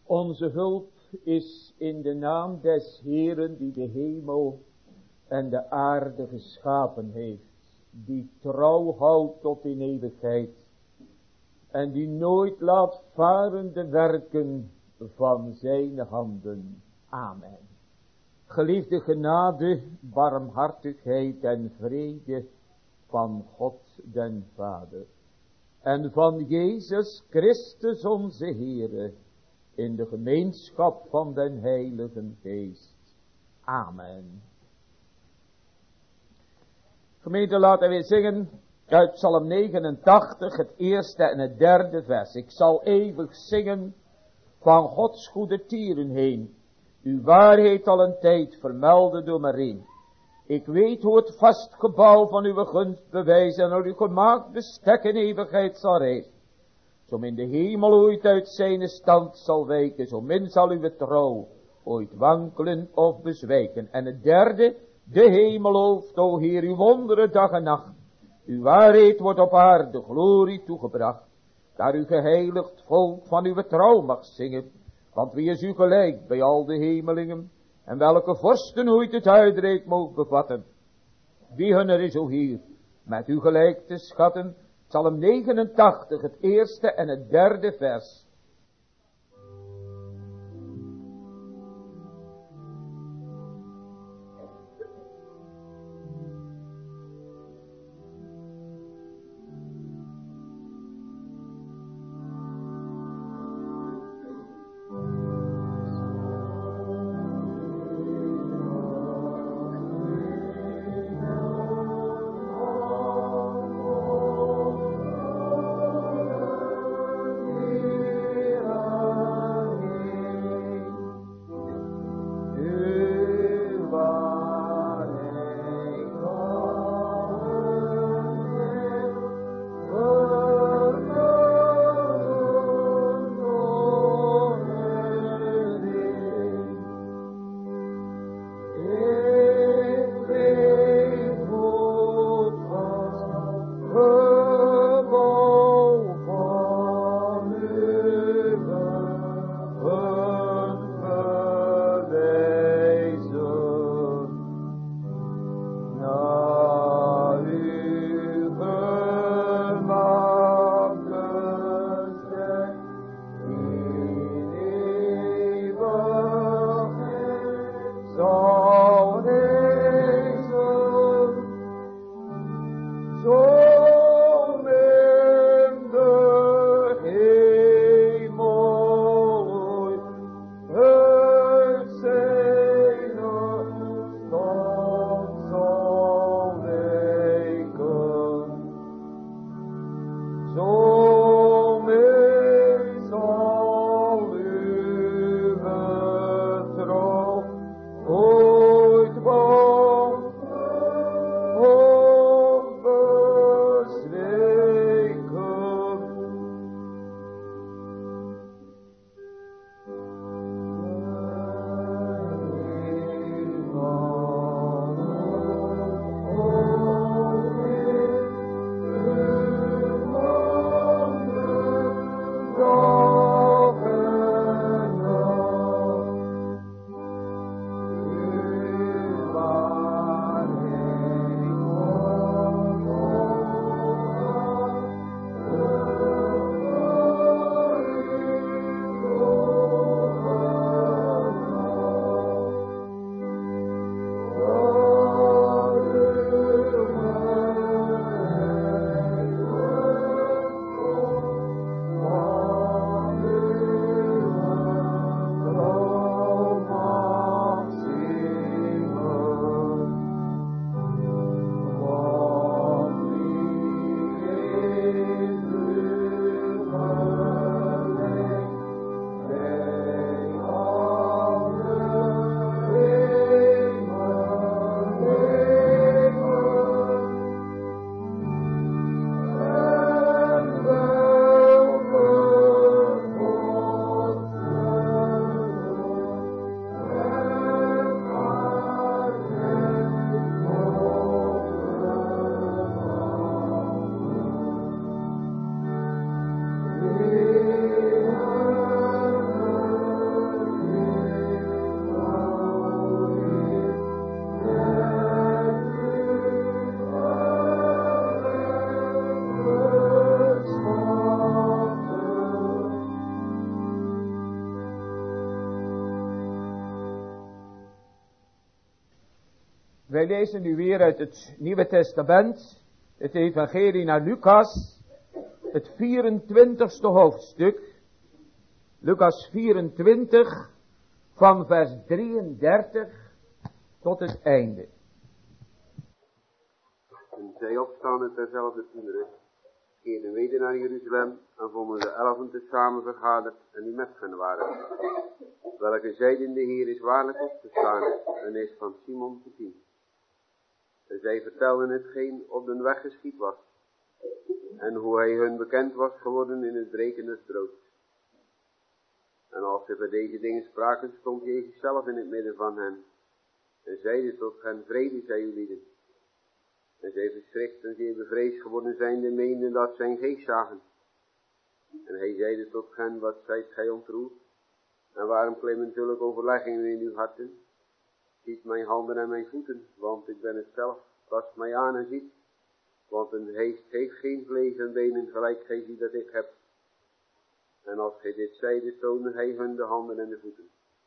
Onze hulp is in de naam des Heeren die de hemel en de aarde geschapen heeft. Die trouw houdt tot in eeuwigheid. En die nooit laat varen de werken van zijn handen. Amen. Geliefde genade, barmhartigheid en vrede van God den Vader. En van Jezus Christus onze Heere. In de gemeenschap van den Heiligen Geest. Amen. Gemeente, laten we zingen uit Psalm 89, het eerste en het derde vers. Ik zal eeuwig zingen van Gods goede tieren heen. Uw waarheid al een tijd vermelden door Marien. Ik weet hoe het vast gebouw van uw gunst bewijzen en uw gemaakt bestek in eeuwigheid zal rijzen. Zo min de hemel ooit uit zijn stand zal wijken, zo min zal uw trouw ooit wankelen of bezwijken. En het derde, de hemel hoofd, o Heer, uw wonderen dag en nacht. Uw waarheid wordt op aarde glorie toegebracht. Daar uw geheiligd volk van uw trouw mag zingen. Want wie is u gelijk bij al de hemelingen? En welke vorsten ooit het uitreik mogen bevatten? Wie hunner is, o Heer, met u gelijk te schatten? Psalm 89, het eerste en het derde vers. Wij lezen nu weer uit het Nieuwe Testament, het evangelie naar Lucas, het 24ste hoofdstuk. Lucas 24, van vers 33 tot het einde. En zij opstaande terzelfde uren, keerden weder naar Jeruzalem en vonden de 11 tezamen vergaderd en die met hen waren. Welke zeiden, de Heer is waarlijk opgestaan en is van Simon gezien. En zij vertelden hetgeen op den weg geschied was. En hoe hij hun bekend was geworden in het breken des broods. En als ze bij deze dingen spraken, stond Jezus zelf in het midden van hen. En zeide tot hen, vrede zij u lieden. En zij verschrikt en zeer bevreesd geworden zijnde, meenden dat zij een geest zagen. En hij zeide tot hen, wat zijt gij ontroerd? En waarom klimmen zulke overleggingen in uw harten? Ziet mijn handen en mijn voeten, want ik ben het zelf. Tast mij aan en ziet, want een geest heeft geen vlees en benen, gelijk gij ziet dat ik heb. En als gij dit zeide, toonde hij hun de handen en de voeten.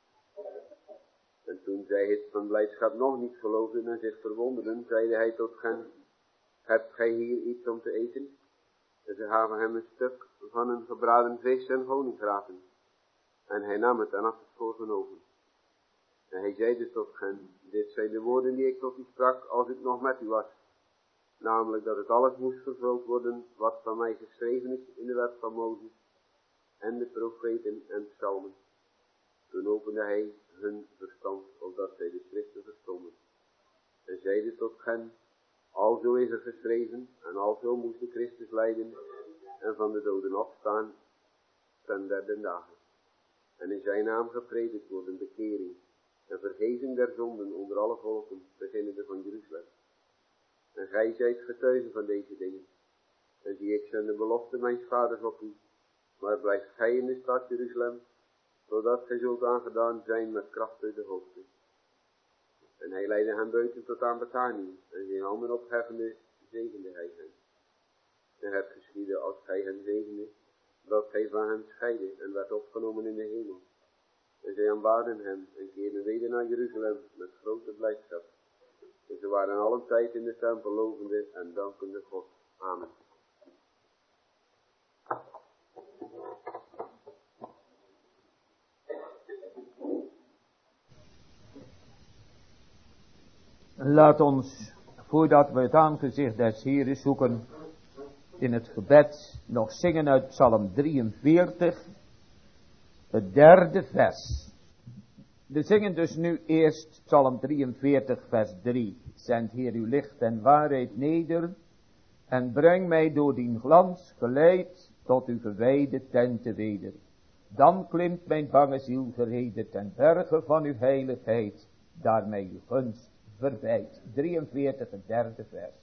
En toen zij het van blijdschap nog niet geloofden en zich verwonderden, zeide hij tot hen, hebt gij hier iets om te eten? En ze gaven hem een stuk van een gebraden vis en honingraten. En hij nam het en had het voorgenomen. En hij zeide tot hen, dit zijn de woorden die ik tot u sprak als ik nog met u was. Namelijk dat het alles moest vervuld worden wat van mij geschreven is in de wet van Mozes en de profeten en psalmen. Toen opende hij hun verstand, opdat zij de schriften verstonden. En zeide tot hen, alzo is er geschreven, en alzo moest de Christus lijden en van de doden opstaan ten derde dagen. En in zijn naam gepredikt worden bekering en vergeving der zonden onder alle volken, beginnende van Jeruzalem. En gij zijt getuigen van deze dingen. En zie, ik zend de belofte mijns vaders op u, maar blijft gij in de stad Jeruzalem, zodat gij zult aangedaan zijn met kracht uit de hoogte. En hij leidde hen buiten tot aan Betanië, en zijn handen opheffende zegende hij hen. En het geschiedde als gij hen zegende, dat hij van hen scheidde en werd opgenomen in de hemel. En zij aanbaden hem en keerden weder naar Jeruzalem met grote blijdschap. En ze waren allen tijd in de tempel lovende en dankende God. Amen. Laat ons, voordat we het aangezicht des Heeren zoeken, in het gebed nog zingen uit Psalm 43, het derde vers. We zingen dus nu eerst Psalm 43 vers 3. Zend Heer uw licht en waarheid neder en breng mij door dien glans geleid tot uw gewijde tenten weder. Dan klimt mijn bange ziel verrederd ten berge van uw heiligheid, daar mij uw gunst verbijt. 43 het derde vers.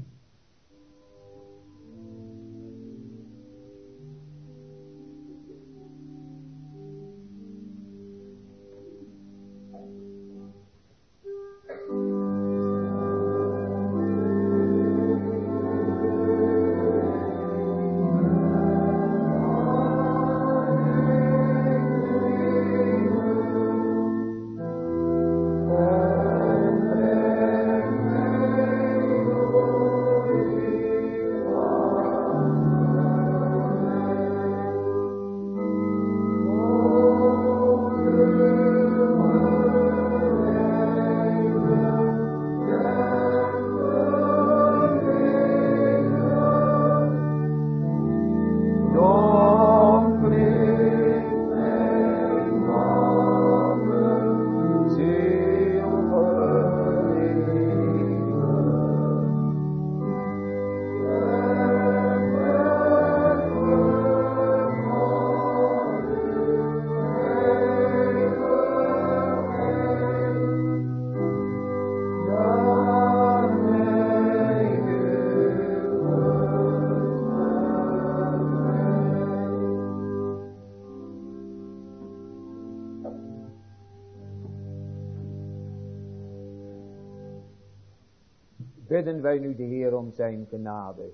Bidden wij nu de Heer om zijn genade.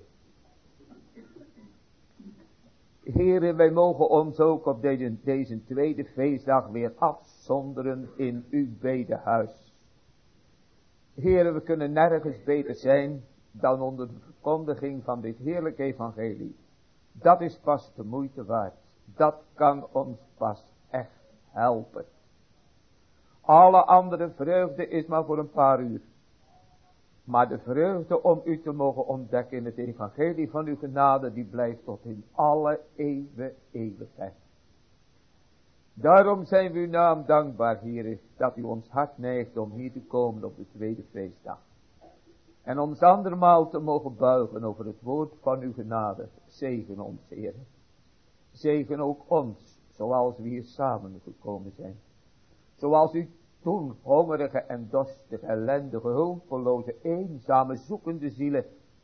Heere, wij mogen ons ook op deze tweede feestdag weer afzonderen in uw bedehuis. Heere, we kunnen nergens beter zijn dan onder de verkondiging van dit heerlijke evangelie. Dat is pas de moeite waard. Dat kan ons pas echt helpen. Alle andere vreugde is maar voor een paar uur. Maar de vreugde om u te mogen ontdekken in het evangelie van uw genade, die blijft tot in alle eeuwigheid. Daarom zijn we uw naam dankbaar, Heere, dat u ons hart neigt om hier te komen op de tweede feestdag. En ons andermaal te mogen buigen over het woord van uw genade. Zegen ons, Heere. Zegen ook ons, zoals we hier samen gekomen zijn. Zoals u toen hongerige en dorstige, ellendige, hulpeloze, eenzame, zoekende zielen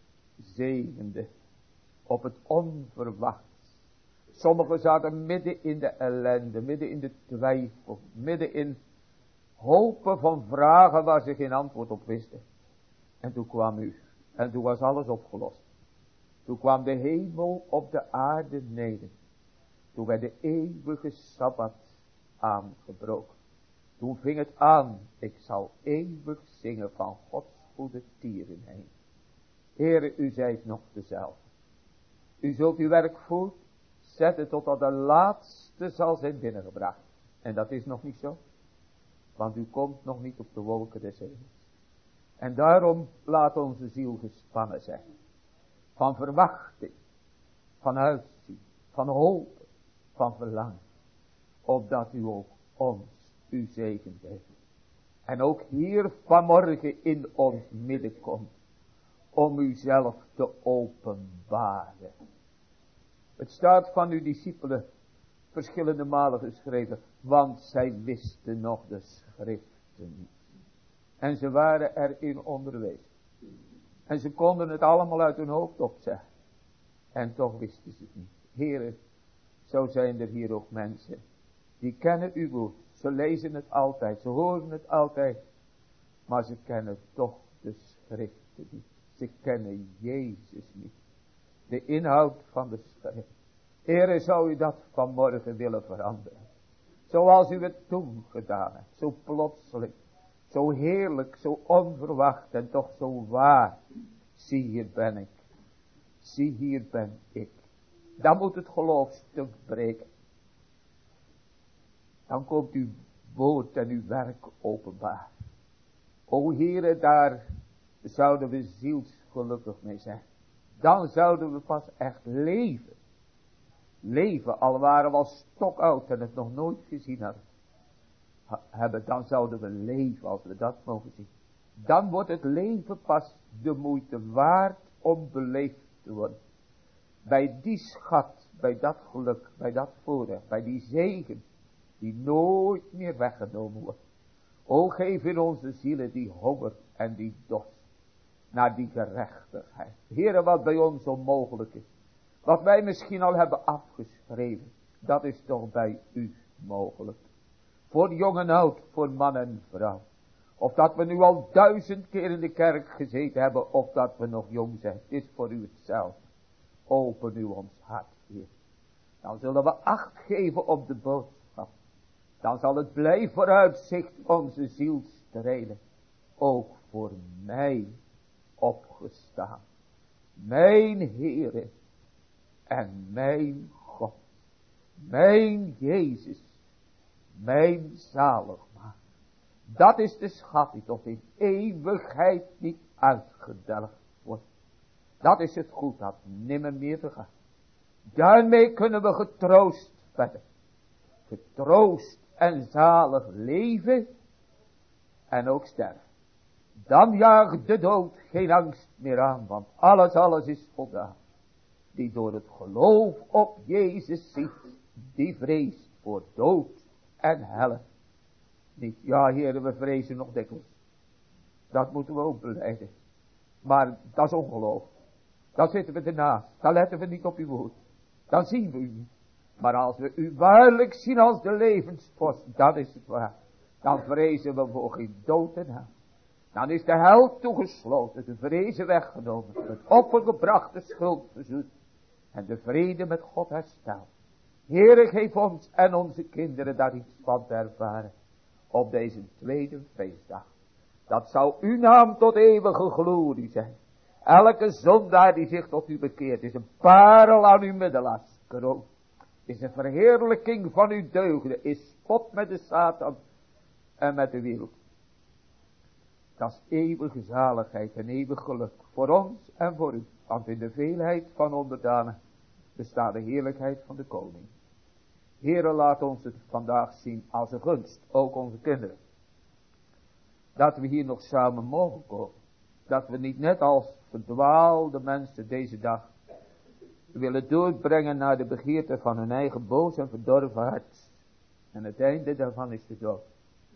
zegende op het onverwachts. Sommigen zaten midden in de ellende, midden in de twijfel, midden in hopen van vragen waar ze geen antwoord op wisten. En toen kwam u, en toen was alles opgelost. Toen kwam de hemel op de aarde neder. Toen werd de eeuwige Sabbat aangebroken. Toen ving het aan, ik zal eeuwig zingen van Gods goede tierenheid. Heere, u zijt nog dezelfde. U zult uw werk voortzetten totdat de laatste zal zijn binnengebracht. En dat is nog niet zo. Want u komt nog niet op de wolken des hemels. En daarom laat onze ziel gespannen zijn. Van verwachting, van uitzien, van hoop, van verlangen. Opdat u ook ons uw zegen geeft. En ook hier vanmorgen in ons midden komt. Om uzelf te openbaren. Het staat van uw discipelen verschillende malen geschreven. Want zij wisten nog de schriften niet. En ze waren erin onderwezen. En ze konden het allemaal uit hun hoofd opzeggen. En toch wisten ze het niet. Heere, zo zijn er hier ook mensen. Die kennen uw woord. Ze lezen het altijd. Ze horen het altijd. Maar ze kennen toch de schriften niet. Ze kennen Jezus niet. De inhoud van de schrift. Heere, zou u dat vanmorgen willen veranderen. Zoals u het toen gedaan hebt. Zo plotseling. Zo heerlijk, zo onverwacht en toch zo waar. Zie, hier ben ik. Zie, hier ben ik. Dan moet het geloof stuk breken. Dan komt uw woord en uw werk openbaar. O Heere, daar zouden we zielsgelukkig mee zijn. Dan zouden we pas echt leven. Leven, al waren we al stokoud en het nog nooit gezien hebben. Dan zouden we leven als we dat mogen zien. Dan wordt het leven pas de moeite waard om beleefd te worden. Bij die schat, bij dat geluk, bij dat voorrecht, bij die zegen. Die nooit meer weggenomen wordt. O, geef in onze zielen die honger en die dorst. Naar die gerechtigheid. Heere, wat bij ons onmogelijk is. Wat wij misschien al hebben afgeschreven. Dat is toch bij u mogelijk. Voor jong en oud, voor man en vrouw. Of dat we nu al 1000 keer in de kerk gezeten hebben. Of dat we nog jong zijn. Het is voor u hetzelfde. Open u ons hart, Heer. Dan zullen we acht geven op de boodschap. Dan zal het blij vooruitzicht onze ziel strelen. Ook voor mij opgestaan. Mijn Heere en mijn God. Mijn Jezus. Mijn zaligmaker. Dat is de schat die tot in eeuwigheid niet uitgedelgd wordt. Dat is het goed dat nimmer meer vergaat. Daarmee kunnen we getroost verder. Getroost en zalig leven en ook sterven. Dan jaagt de dood geen angst meer aan, want alles is voldaan. Die door het geloof op Jezus ziet, die vreest voor dood en helle niet. Ja, heren, we vrezen nog dikwijls. Dat moeten we ook belijden. Maar dat is ongeloof. Dan zitten we ernaast. Dan letten we niet op uw woord. Dan zien we u niet. Maar als we u waarlijk zien als de levensvorst, dat is het waar. Dan vrezen we voor geen dood en hel. Dan is de hel toegesloten, de vrezen weggenomen, het opgebrachte schuld verzoend en de vrede met God hersteld. Heere, geef ons en onze kinderen daar iets van te ervaren op deze tweede feestdag. Dat zal uw naam tot eeuwige glorie zijn. Elke zondaar die zich tot u bekeert is een parel aan uw middelaarskroon. Is een verheerlijking van uw deugden. Is spot met de Satan en met de wereld. Dat is eeuwige zaligheid en eeuwig geluk voor ons en voor u. Want in de veelheid van onderdanen bestaat de heerlijkheid van de koning. Heere, laat ons het vandaag zien als een gunst, ook onze kinderen. Dat we hier nog samen mogen komen. Dat we niet net als verdwaalde mensen deze dag willen doorbrengen naar de begeerte van hun eigen boos en verdorven hart. En het einde daarvan is de dood.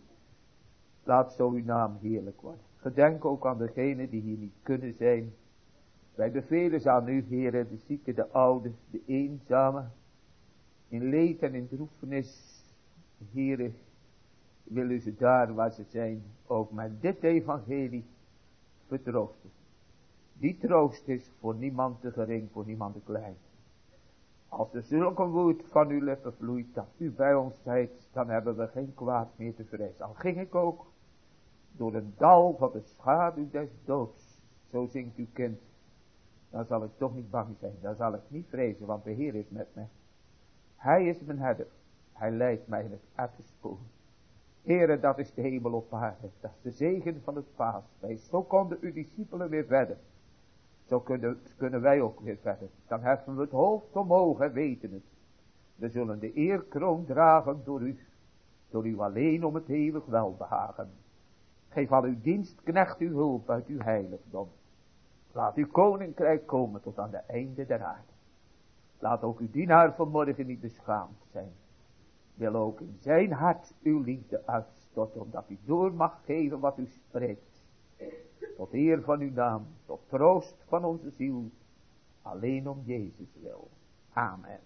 Laat zo uw naam heerlijk worden. Gedenk ook aan degenen die hier niet kunnen zijn. Wij bevelen ze aan u, Heere, de zieke, de oude, de eenzame. In leed en in droefenis, Heere, wil u ze daar waar ze zijn, ook met dit evangelie vertroosten. Die troost is voor niemand te gering, voor niemand te klein. Als er zulk een woord van uw lippen vloeit, dat u bij ons zijt, dan hebben we geen kwaad meer te vrezen. Al ging ik ook door een dal van de schaduw des doods, zo zingt uw kind, dan zal ik toch niet bang zijn, dan zal ik niet vrezen, want de Heer is met mij. Hij is mijn herder, hij leidt mij in het erfspoor. Heere, dat is de hemel op aarde, dat is de zegen van het paasfeest. Zo konden uw discipelen weer verder. Zo kunnen wij ook weer verder. Dan heffen we het hoofd omhoog en weten het. We zullen de eerkroon dragen door u alleen om het eeuwig welbehagen. Geef aan uw dienstknecht uw hulp uit uw heiligdom. Laat uw koninkrijk komen tot aan de einde der aarde. Laat ook uw dienaar vanmorgen niet beschaamd zijn. Wil ook in zijn hart uw liefde uitstorten, omdat u door mag geven wat u spreekt. Tot eer van uw naam, tot troost van onze ziel, alleen om Jezus wil. Amen.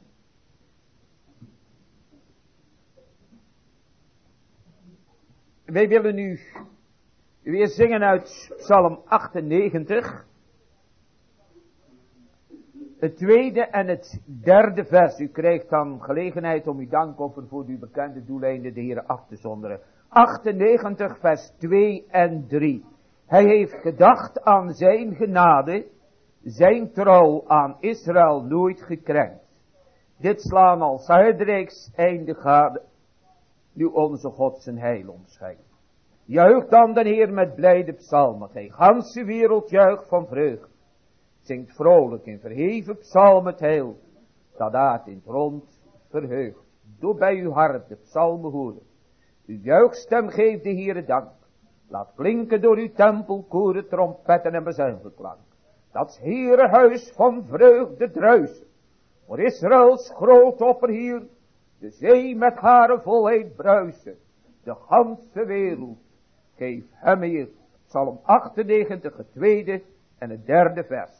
Wij willen nu weer zingen uit Psalm 98. Het tweede en het derde vers. U krijgt dan gelegenheid om uw dankoffer voor uw bekende doeleinden de Heer af te zonderen. 98 vers 2 en 3. Hij heeft gedacht aan zijn genade, zijn trouw aan Israël nooit gekrenkt. Dit slaan als uitreiks einde gade, nu onze God zijn heil omschijnt. Juich dan de Heer met blijde psalmen, gij ganse wereld juicht van vreugd. Zingt vrolijk in verheven psalm het heil, dat aard in het rond verheugt. Doe bij uw hart de psalmen horen. Uw juichstem geeft de Heere dank. Laat klinken door uw tempel koren, trompetten en bezuigenklank. Dat Heere huis van vreugde druisen. Voor Israëls groot opperheer, de zee met haar volheid bruisen. De ganse wereld, geef hem eer. Psalm 98, het tweede en het derde vers.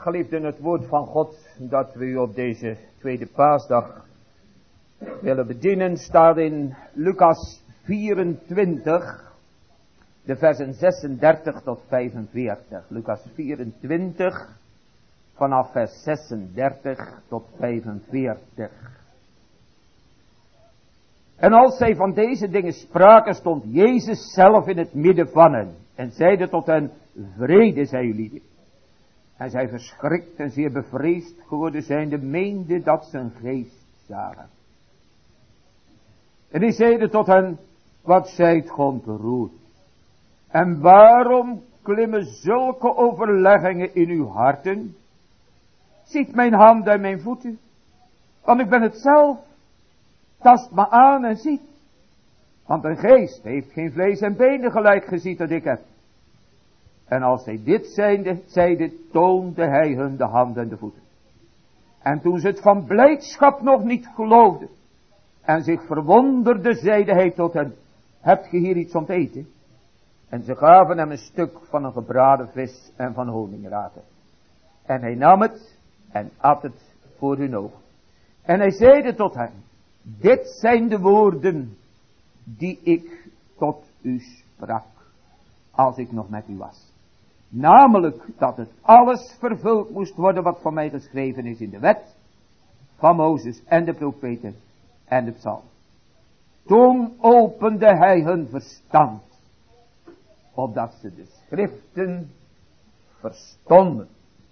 geliefden, het woord van God dat we u op deze tweede paasdag willen bedienen staat in Lucas 24, de versen 36 tot 45. Lucas 24, vanaf vers 36 tot 45. En als zij van deze dingen spraken, stond Jezus zelf in het midden van hen en zeide tot hen: vrede zij jullie. En zij verschrikt en zeer bevreesd geworden zijnde, meende dat ze een geest zagen. En hij zeide tot hen: wat zijt ge ontroerd? En waarom klimmen zulke overleggingen in uw harten? Ziet mijn handen en mijn voeten, want ik ben het zelf. Tast me aan en ziet. Want een geest heeft geen vlees en benen gelijk geziet dat ik heb. En als zij dit zeiden, toonde hij hun de handen en de voeten. En toen ze het van blijdschap nog niet geloofden en zich verwonderden, zeide hij tot hen: hebt ge hier iets om te eten? En ze gaven hem een stuk van een gebraden vis en van honingraten. En hij nam het en at het voor hun ogen. En hij zeide tot hen: dit zijn de woorden die ik tot u sprak, als ik nog met u was. Namelijk dat het alles vervuld moest worden wat van mij geschreven is in de wet van Mozes en de profeten en de psalmen. Toen opende hij hun verstand, opdat ze de schriften verstonden.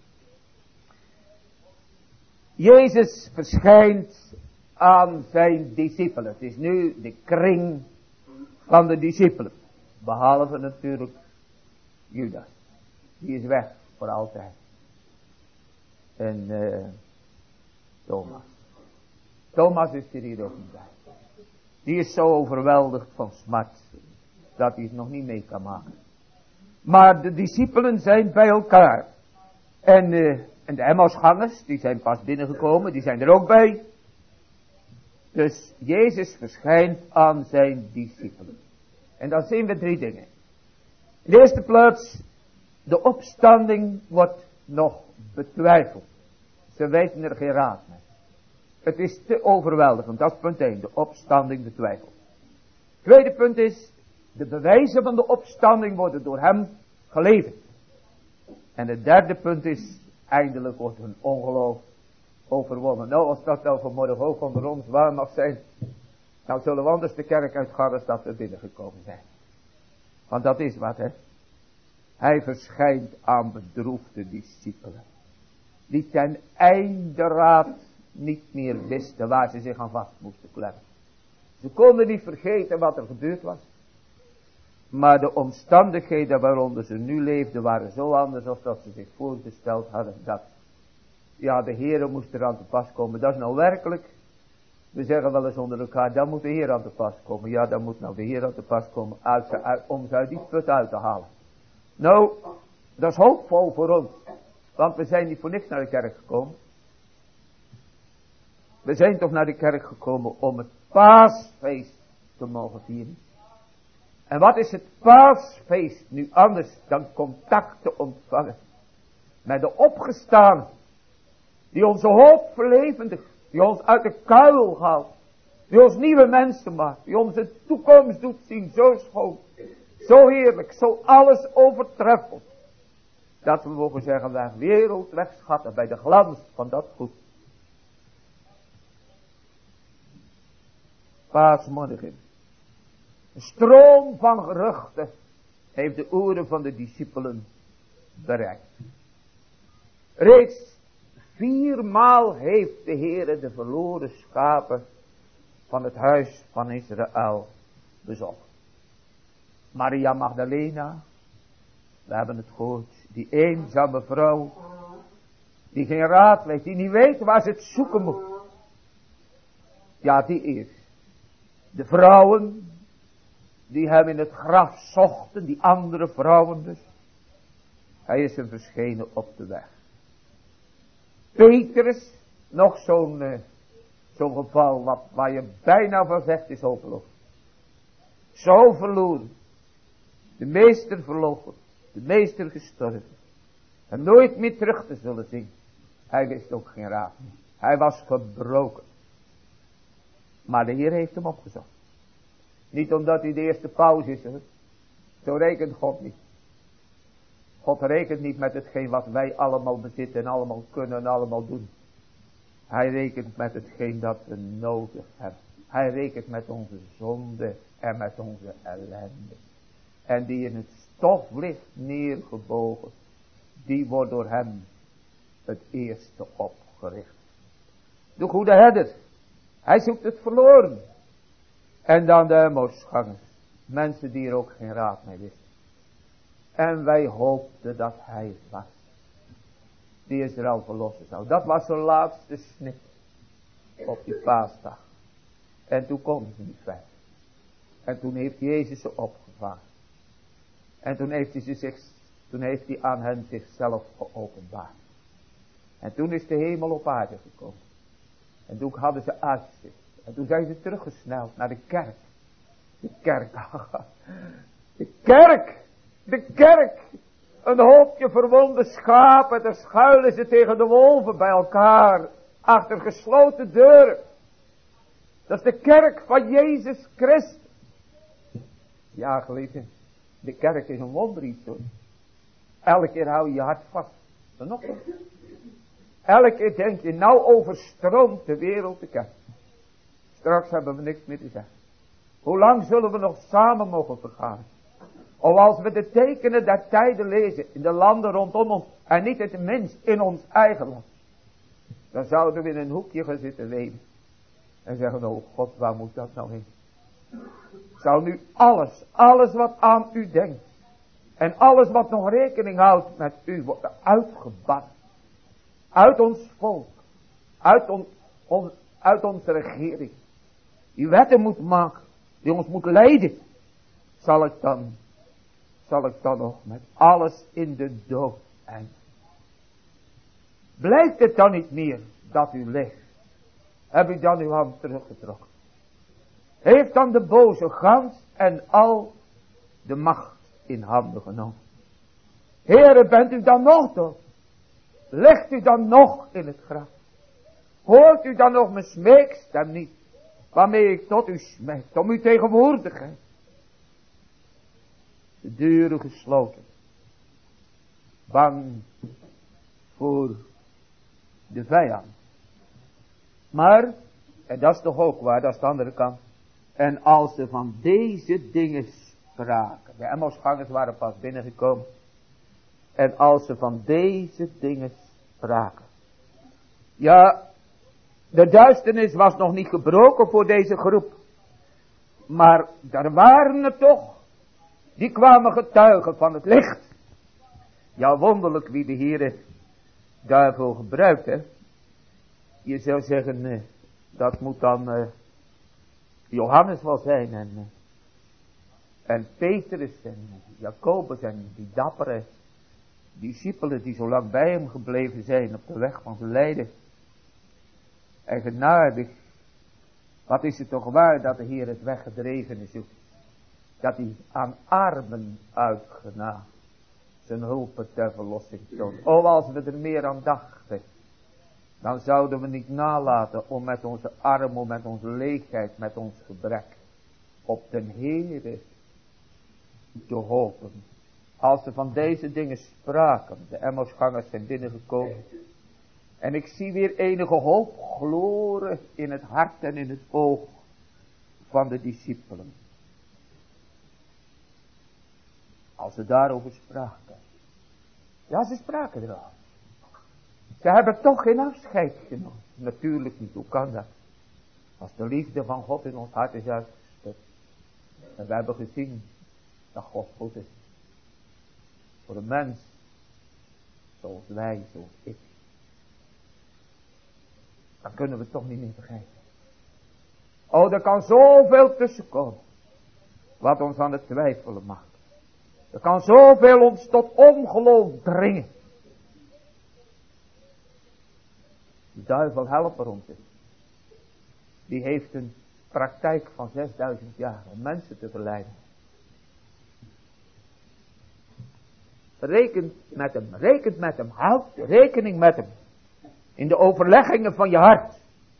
Jezus verschijnt aan zijn discipelen. Het is nu de kring van de discipelen. Behalve natuurlijk Judas. Die is weg voor altijd. En Thomas. Thomas is er hier ook niet bij. Die is zo overweldigd van smart dat hij het nog niet mee kan maken. Maar de discipelen zijn bij elkaar. En de Emmausgangers, die zijn pas binnengekomen, die zijn er ook bij. Dus Jezus verschijnt aan zijn discipelen. En dan zien we 3 dingen. In de eerste plaats, de opstanding wordt nog betwijfeld. Ze weten er geen raad mee. Het is te overweldigend, dat is punt 1, de opstanding betwijfeld. Tweede punt is, de bewijzen van de opstanding worden door hem geleverd. En het derde punt is, eindelijk wordt hun ongeloof overwonnen. Nou, als dat nou vanmorgen ook onder ons waar mag zijn, nou zullen we anders de kerk uitgaan als dat we binnengekomen zijn. Want dat is wat, hè. Hij verschijnt aan bedroefde discipelen, die ten einde raad niet meer wisten waar ze zich aan vast moesten klemmen. Ze konden niet vergeten wat er gebeurd was. Maar de omstandigheden waaronder ze nu leefden waren zo anders als dat ze zich voorgesteld hadden. Dat, ja, de Heer moest er aan te pas komen. Dat is nou werkelijk. We zeggen wel eens onder elkaar, dan moet de Heer aan te pas komen. Ja, dan moet nou de Heer aan te pas komen om ze uit die put uit te halen. Nou, dat is hoopvol voor ons. Want we zijn niet voor niks naar de kerk gekomen. We zijn toch naar de kerk gekomen om het paasfeest te mogen vieren. En wat is het paasfeest nu anders dan contact te ontvangen met de opgestaan, die onze hoop verlevendigt, die ons uit de kuil haalt, die ons nieuwe mensen maakt, die onze toekomst doet zien zo schoon, zo heerlijk, zo alles overtreffend, dat we mogen zeggen, wij wereld wegschatten bij de glans van dat goed. Paasmorgen. Een stroom van geruchten heeft de oren van de discipelen bereikt. Reeds 4 maal heeft de Heere de verloren schapen van het huis van Israël bezocht. Maria Magdalena, we hebben het gehoord, die eenzame vrouw, die geen raad weet, die niet weet waar ze het zoeken moet. Ja, die is. De vrouwen die hem in het graf zochten, die andere vrouwen dus. Hij is hem verschenen op de weg. Petrus, nog zo'n geval waar je bijna van zegt is hopeloos. Zo verloren. De meester verloochend, de meester gestorven. En nooit meer terug te zullen zien. Hij wist ook geen raad meer. Hij was gebroken. Maar de Heer heeft hem opgezocht. Niet omdat hij de eerste paus is. Hoor. Zo rekent God niet. God rekent niet met hetgeen wat wij allemaal bezitten en allemaal kunnen en allemaal doen. Hij rekent met hetgeen dat we nodig hebben. Hij rekent met onze zonde en met onze ellende. En die in het stof ligt neergebogen. Die wordt door hem het eerste opgericht. De goede herder. Hij zoekt het verloren. En dan de Emmausgangers. Mensen die er ook geen raad mee wisten. En wij hoopten dat hij het was. Die Israël verlossen zou. Dat was zijn laatste snit. Op die paasdag. En toen konden ze niet verder. En toen heeft Jezus ze opgevangen. En toen heeft hij aan hen zichzelf geopenbaard. En toen is de hemel op aarde gekomen. En toen hadden ze uitzicht. En toen zijn ze teruggesneld naar de kerk. De kerk. De kerk. De kerk. Een hoopje verwonde schapen. Daar schuilen ze tegen de wolven bij elkaar. Achter gesloten deuren. Dat is de kerk van Jezus Christus. Ja, geliefden. De kerk is een wonder iets hoor. Elke keer hou je je hart vast. Vanochtend. Elke keer denk je, nou overstroomt de wereld de kerk. Straks hebben we niks meer te zeggen. Hoe lang zullen we nog samen mogen vergaan? Of als we de tekenen der tijden lezen in de landen rondom ons. En niet het minst in ons eigen land. Dan zouden we in een hoekje gaan zitten wenen. En zeggen, oh God, waar moet dat nou heen? Zou nu alles wat aan u denkt. En alles wat nog rekening houdt met u worden uitgebannen. Uit ons volk. Uit onze regering. Die wetten moet maken. Die ons moet leiden. Zal ik dan nog met alles in de dood eindigen? Blijkt het dan niet meer dat u ligt? Heb u dan uw hand teruggetrokken? Heeft dan de boze gans en al de macht in handen genomen? Heere, bent u dan nog dood? Ligt u dan nog in het graf? Hoort u dan nog mijn smeekstem niet? Waarmee ik tot u smeekt, om uw tegenwoordigheid. De deuren gesloten. Bang voor de vijand. Maar, en dat is toch ook waar, dat is de andere kant. En als ze van deze dingen spraken. De Emmausgangers waren pas binnengekomen. En als ze van deze dingen spraken. Ja, de duisternis was nog niet gebroken voor deze groep. Maar er waren er toch. Die kwamen getuigen van het licht. Ja, wonderlijk wie de Heer daarvoor gebruikt, hè. Je zou zeggen, dat moet dan Johannes wel zijn en Petrus en Jacobus en die dappere discipelen die zo lang bij hem gebleven zijn op de weg van zijn lijden. En genadig, wat is het toch waar dat de Heer het weggedrevene zoekt. Dat hij aan armen uitgenaamd zijn hulp ter verlossing toont. O, als we er meer aan dachten. Dan zouden we niet nalaten om met onze armoede, met onze leegheid, met ons gebrek op den Heere te hopen. Als ze van deze dingen spraken, de Emmausgangers zijn binnengekomen. En ik zie weer enige hoop gloren in het hart en in het oog van de discipelen. Als ze daarover spraken. Ja, ze spraken erover. Ze hebben toch geen afscheid genomen. Natuurlijk niet, hoe kan dat? Als de liefde van God in ons hart is uitgestort. En we hebben gezien dat God goed is. Voor een mens. Zoals wij, zoals ik. Dan kunnen we het toch niet meer vergeten. Oh, er kan zoveel tussenkomen. Wat ons aan het twijfelen maakt. Er kan zoveel ons tot ongeloof dringen. De duivel helpt er ons in. Die heeft een praktijk van 6000 jaar om mensen te verleiden. rekent met hem, houd rekening met hem. In de overleggingen van je hart.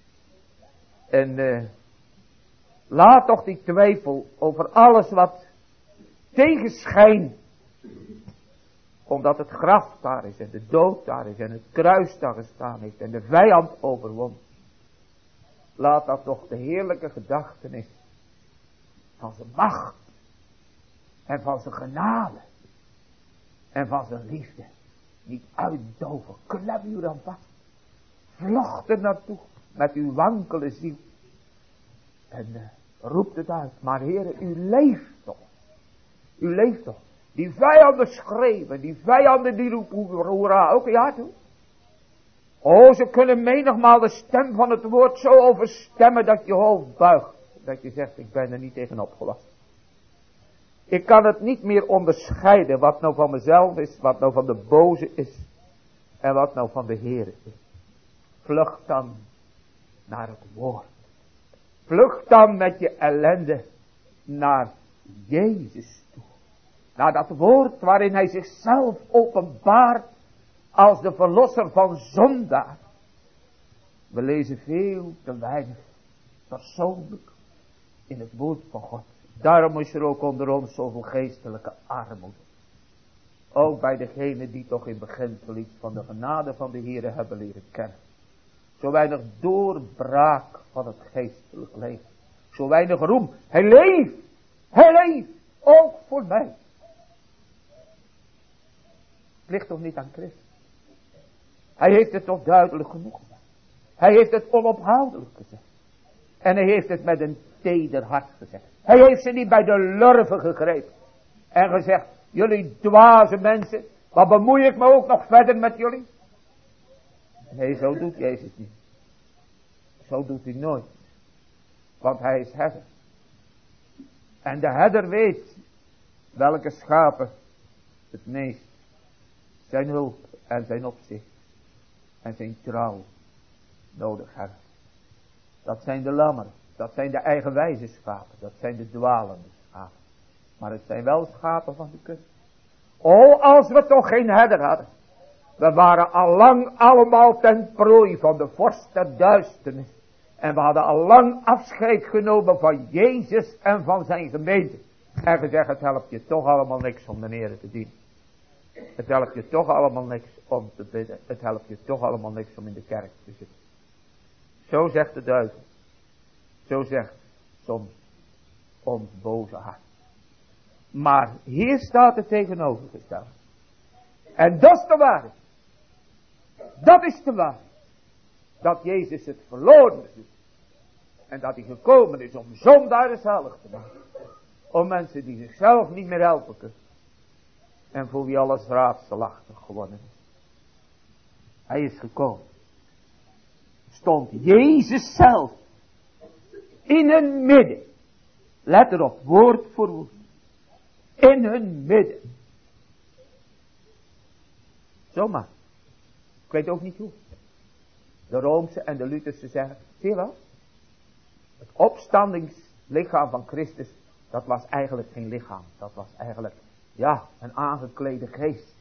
En laat toch die twijfel over alles wat tegenschijnt. Omdat het graf daar is en de dood daar is en het kruis daar gestaan heeft en de vijand overwon. Laat dat toch de heerlijke gedachtenis van zijn macht en van zijn genade en van zijn liefde niet uitdoven. Klem u dan vast. Vlocht er naartoe met uw wankele ziel. En roept het uit. Maar Heere, u leeft toch. U leeft toch. Die vijanden schreeuwen. Die vijanden die roepen hoera. Ook ja toe. Oh, ze kunnen menigmaal de stem van het woord zo overstemmen dat je hoofd buigt. Dat je zegt, ik ben er niet tegen opgewassen. Ik kan het niet meer onderscheiden wat nou van mezelf is, wat nou van de boze is en wat nou van de Heere is. Vlucht dan naar het woord. Vlucht dan met je ellende naar Jezus toe. Naar dat woord waarin hij zichzelf openbaart als de verlosser van zondaar. We lezen veel te weinig persoonlijk in het woord van God. Daarom is er ook onder ons zoveel geestelijke armoede. Ook bij degenen die toch in beginsel iets van de genade van de Heere hebben leren kennen. Zo weinig doorbraak van het geestelijk leven. Zo weinig roem. Hij leeft. Hij leeft. Ook voor mij. Het ligt toch niet aan Christus. Hij heeft het toch duidelijk genoeg gezegd. Hij heeft het onophoudelijk gezegd. En hij heeft het met een teder hart gezegd. Hij heeft ze niet bij de lurven gegrepen. En gezegd, jullie dwaze mensen, wat bemoei ik me ook nog verder met jullie? Nee, zo doet Jezus niet. Zo doet hij nooit. Want hij is herder. En de herder weet welke schapen het meest zijn hulp en zijn opzicht en zijn trouw nodig hebben. Dat zijn de lammeren. Dat zijn de eigenwijze schapen. Dat zijn de dwalende schapen. Maar het zijn wel schapen van de kudde. Oh, als we toch geen herder hadden. We waren allang allemaal ten prooi van de vorst der duisternis. En we hadden allang afscheid genomen van Jezus en van zijn gemeente. En gezegd, het helpt je toch allemaal niks om de Heer te dienen. Het helpt je toch allemaal niks om te bidden. Het helpt je toch allemaal niks om in de kerk te zitten. Zo zegt de duivel. Zo zegt soms ons boze hart. Maar hier staat het tegenovergestelde. En dat is de waarheid. Dat is de waarheid. Dat Jezus het verloren is. En dat hij gekomen is om zondaren zalig te maken. Om mensen die zichzelf niet meer helpen kunnen. En voor wie alles raadselachtig geworden is. Hij is gekomen. Stond Jezus zelf in hun midden. Let erop, woord voor woord. In hun midden. Zomaar. Ik weet ook niet hoe. De Roomse en de Lutherse zeggen, zie je wel? Het opstandingslichaam van Christus, dat was eigenlijk geen lichaam. Dat was eigenlijk, ja, een aangeklede geest.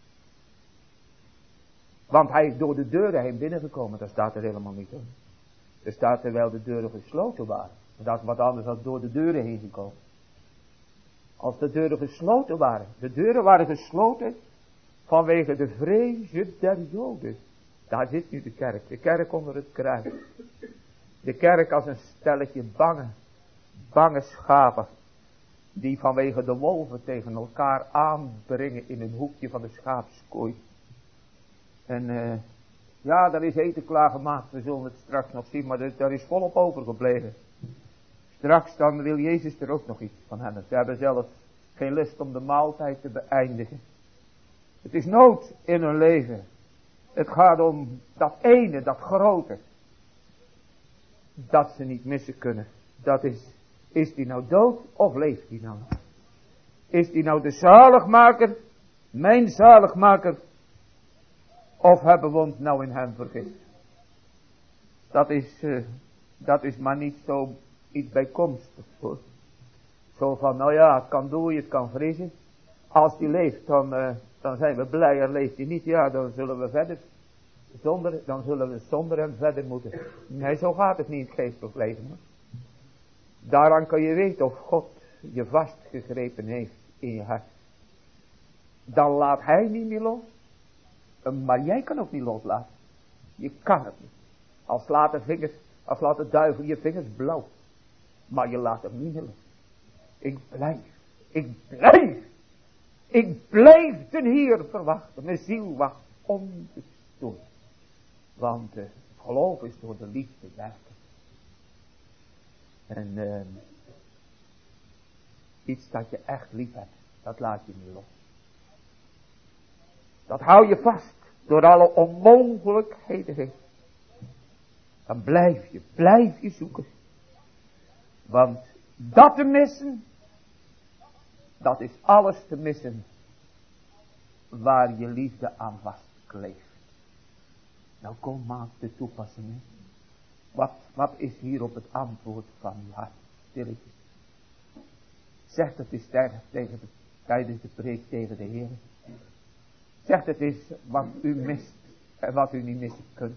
Want hij is door de deuren heen binnengekomen, dat staat er helemaal niet in. Er staat terwijl de deuren gesloten waren. Dat is wat anders dan door de deuren heen gekomen. Als de deuren gesloten waren. De deuren waren gesloten vanwege de vrezen der Joden. Daar zit nu de kerk. De kerk onder het kruis. De kerk als een stelletje bange schapen. Die vanwege de wolven tegen elkaar aandringen in een hoekje van de schaapskooi. En ja, daar is eten klaargemaakt. We zullen het straks nog zien, maar daar is volop overgebleven. Straks dan wil Jezus er ook nog iets van hebben. Ze hebben zelfs geen lust om de maaltijd te beëindigen. Het is nood in hun leven. Het gaat om dat ene, dat grote. Dat ze niet missen kunnen. Dat is die nou dood of leeft die nou? Is die nou de zaligmaker, mijn zaligmaker? Of hebben we ons nou in hem vergist? Dat is maar niet zo iets bijkomstig hoor. Zo van, nou ja, het kan doeien, het kan vriezen. Als die leeft, dan dan zijn we blij. En leeft hij niet, ja, dan zullen we verder zonder hem verder moeten. Nee, zo gaat het niet in het geestelijk leven. Hoor. Daaraan kan je weten of God je vastgegrepen heeft in je hart. Dan laat hij niet meer los. Maar jij kan ook niet loslaten. Je kan het niet. Als laat de duivel je vingers blauw. Maar je laat hem niet meer los. Ik blijf de Heer verwachten. Mijn ziel wacht onbestoord. Want geloof is door de liefde werken. En iets dat je echt lief hebt, dat laat je niet los. Dat hou je vast door alle onmogelijkheden heen. Dan blijf je zoeken. Want dat te missen, dat is alles te missen waar je liefde aan vastkleeft. Nou kom maar de toepassing. Wat is hier op het antwoord van uw hart? Stilletjes. Zeg het eens tijdens de preek tegen de Heer. Zeg het eens wat u mist en wat u niet missen kunt.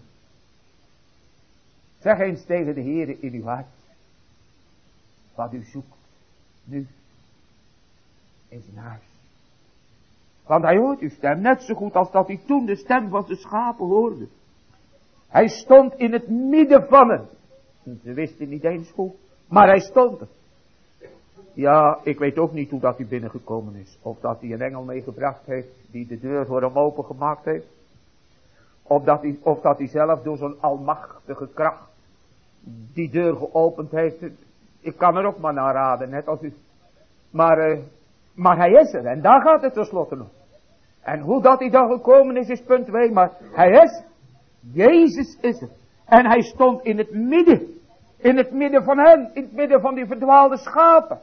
Zeg eens tegen de Heer in uw hart wat u zoekt nu in zijn huis. Want hij hoort uw stem net zo goed als dat hij toen de stem van zijn schapen hoorde. Hij stond in het midden van hen. Ze wisten niet eens hoe, maar hij stond er. Ja, ik weet ook niet hoe dat hij binnengekomen is. Of dat hij een engel meegebracht heeft die de deur voor hem opengemaakt heeft. Of dat hij zelf door zo'n almachtige kracht die deur geopend heeft. Ik kan er ook maar naar raden, net als u. Maar hij is er en daar gaat het tenslotte nog. En hoe dat hij dan gekomen is punt 2, maar hij is. Jezus is er. En hij stond in het midden. In het midden van hen. In het midden van die verdwaalde schapen.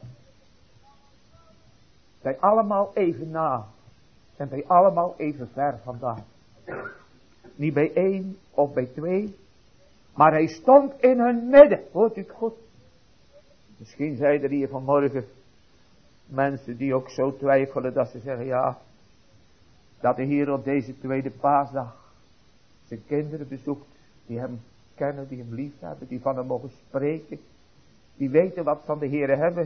Bij allemaal even na. En bij allemaal even ver vandaan. Niet bij 1 of bij 2. Maar hij stond in hun midden. Hoort u het goed? Misschien zijn er hier vanmorgen mensen die ook zo twijfelen dat ze zeggen, ja, dat hij hier op deze tweede paasdag zijn kinderen bezoekt, die hem kennen, die hem lief hebben, die van hem mogen spreken, die weten wat van de Heere hebben.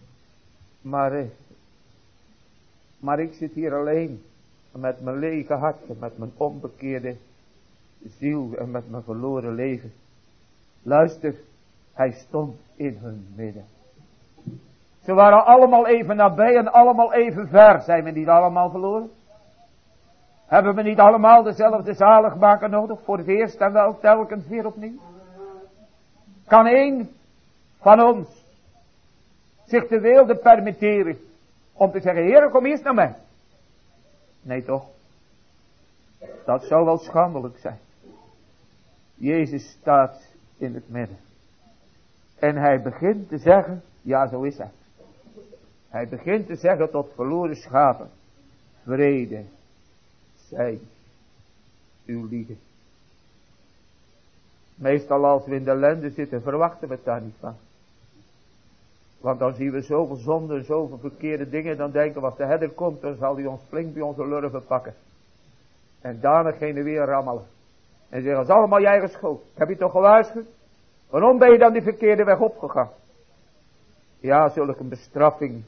Maar ik zit hier alleen, met mijn lege hart, met mijn onbekeerde ziel en met mijn verloren leven. Luister, hij stond in hun midden. Ze waren allemaal even nabij en allemaal even ver. Zijn we niet allemaal verloren? Hebben we niet allemaal dezelfde zaligmaker nodig voor het eerst en wel telkens weer opnieuw? Kan één van ons zich de wilde permitteren om te zeggen, Heer, kom eerst naar mij? Nee toch? Dat zou wel schandelijk zijn. Jezus staat in het midden. En hij begint te zeggen, ja zo is hij. Hij begint te zeggen tot verloren schapen, vrede zij uw lieden. Meestal als we in de ellende zitten, verwachten we het daar niet van. Want dan zien we zoveel zonde en zoveel verkeerde dingen, dan denken we als de herder komt, dan zal hij ons flink bij onze lurven pakken. En daarna geen weer rammelen. En zeggen, het is allemaal jij eigen schuld. Heb je toch gewaarschuwd? Waarom ben je dan die verkeerde weg opgegaan? Ja, zulke bestraffing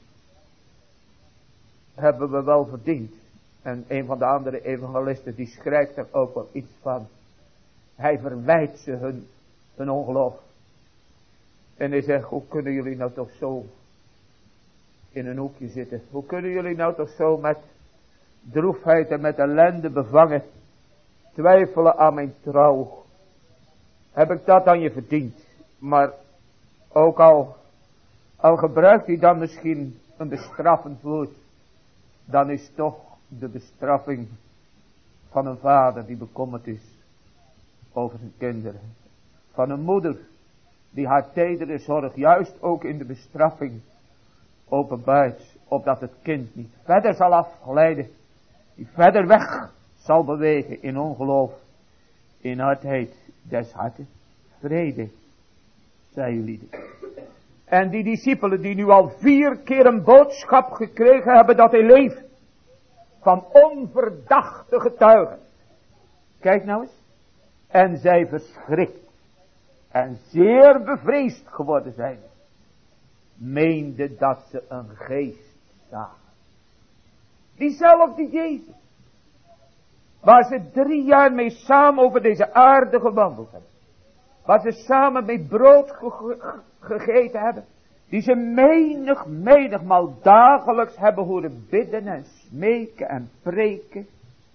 hebben we wel verdiend. En een van de andere evangelisten die schrijft er ook wel iets van. Hij verwijt ze hun ongeloof. En hij zegt, hoe kunnen jullie nou toch zo in een hoekje zitten? Hoe kunnen jullie nou toch zo met droefheid en met ellende bevangen twijfelen aan mijn trouw? Heb ik dat aan je verdiend? Maar ook al gebruikt hij dan misschien een bestraffend woord, dan is toch de bestraffing van een vader die bekommerd is over zijn kinderen. Van een moeder die haar tedere zorg juist ook in de bestraffing openbaart, opdat het kind niet verder zal afglijden, die verder weg zal bewegen in ongeloof, in hardheid des harten. Vrede, zij jullie. En die discipelen die nu al 4 keer een boodschap gekregen hebben dat hij leeft. van onverdachte getuigen. Kijk nou eens. En zij verschrikt en zeer bevreesd geworden zijn, meende dat ze een geest zagen. Diezelfde Jezus, waar ze 3 jaar mee samen over deze aarde gewandeld hebben, waar ze samen mee brood gegeten hebben, die ze menigmaal dagelijks hebben horen bidden en smeken en preken.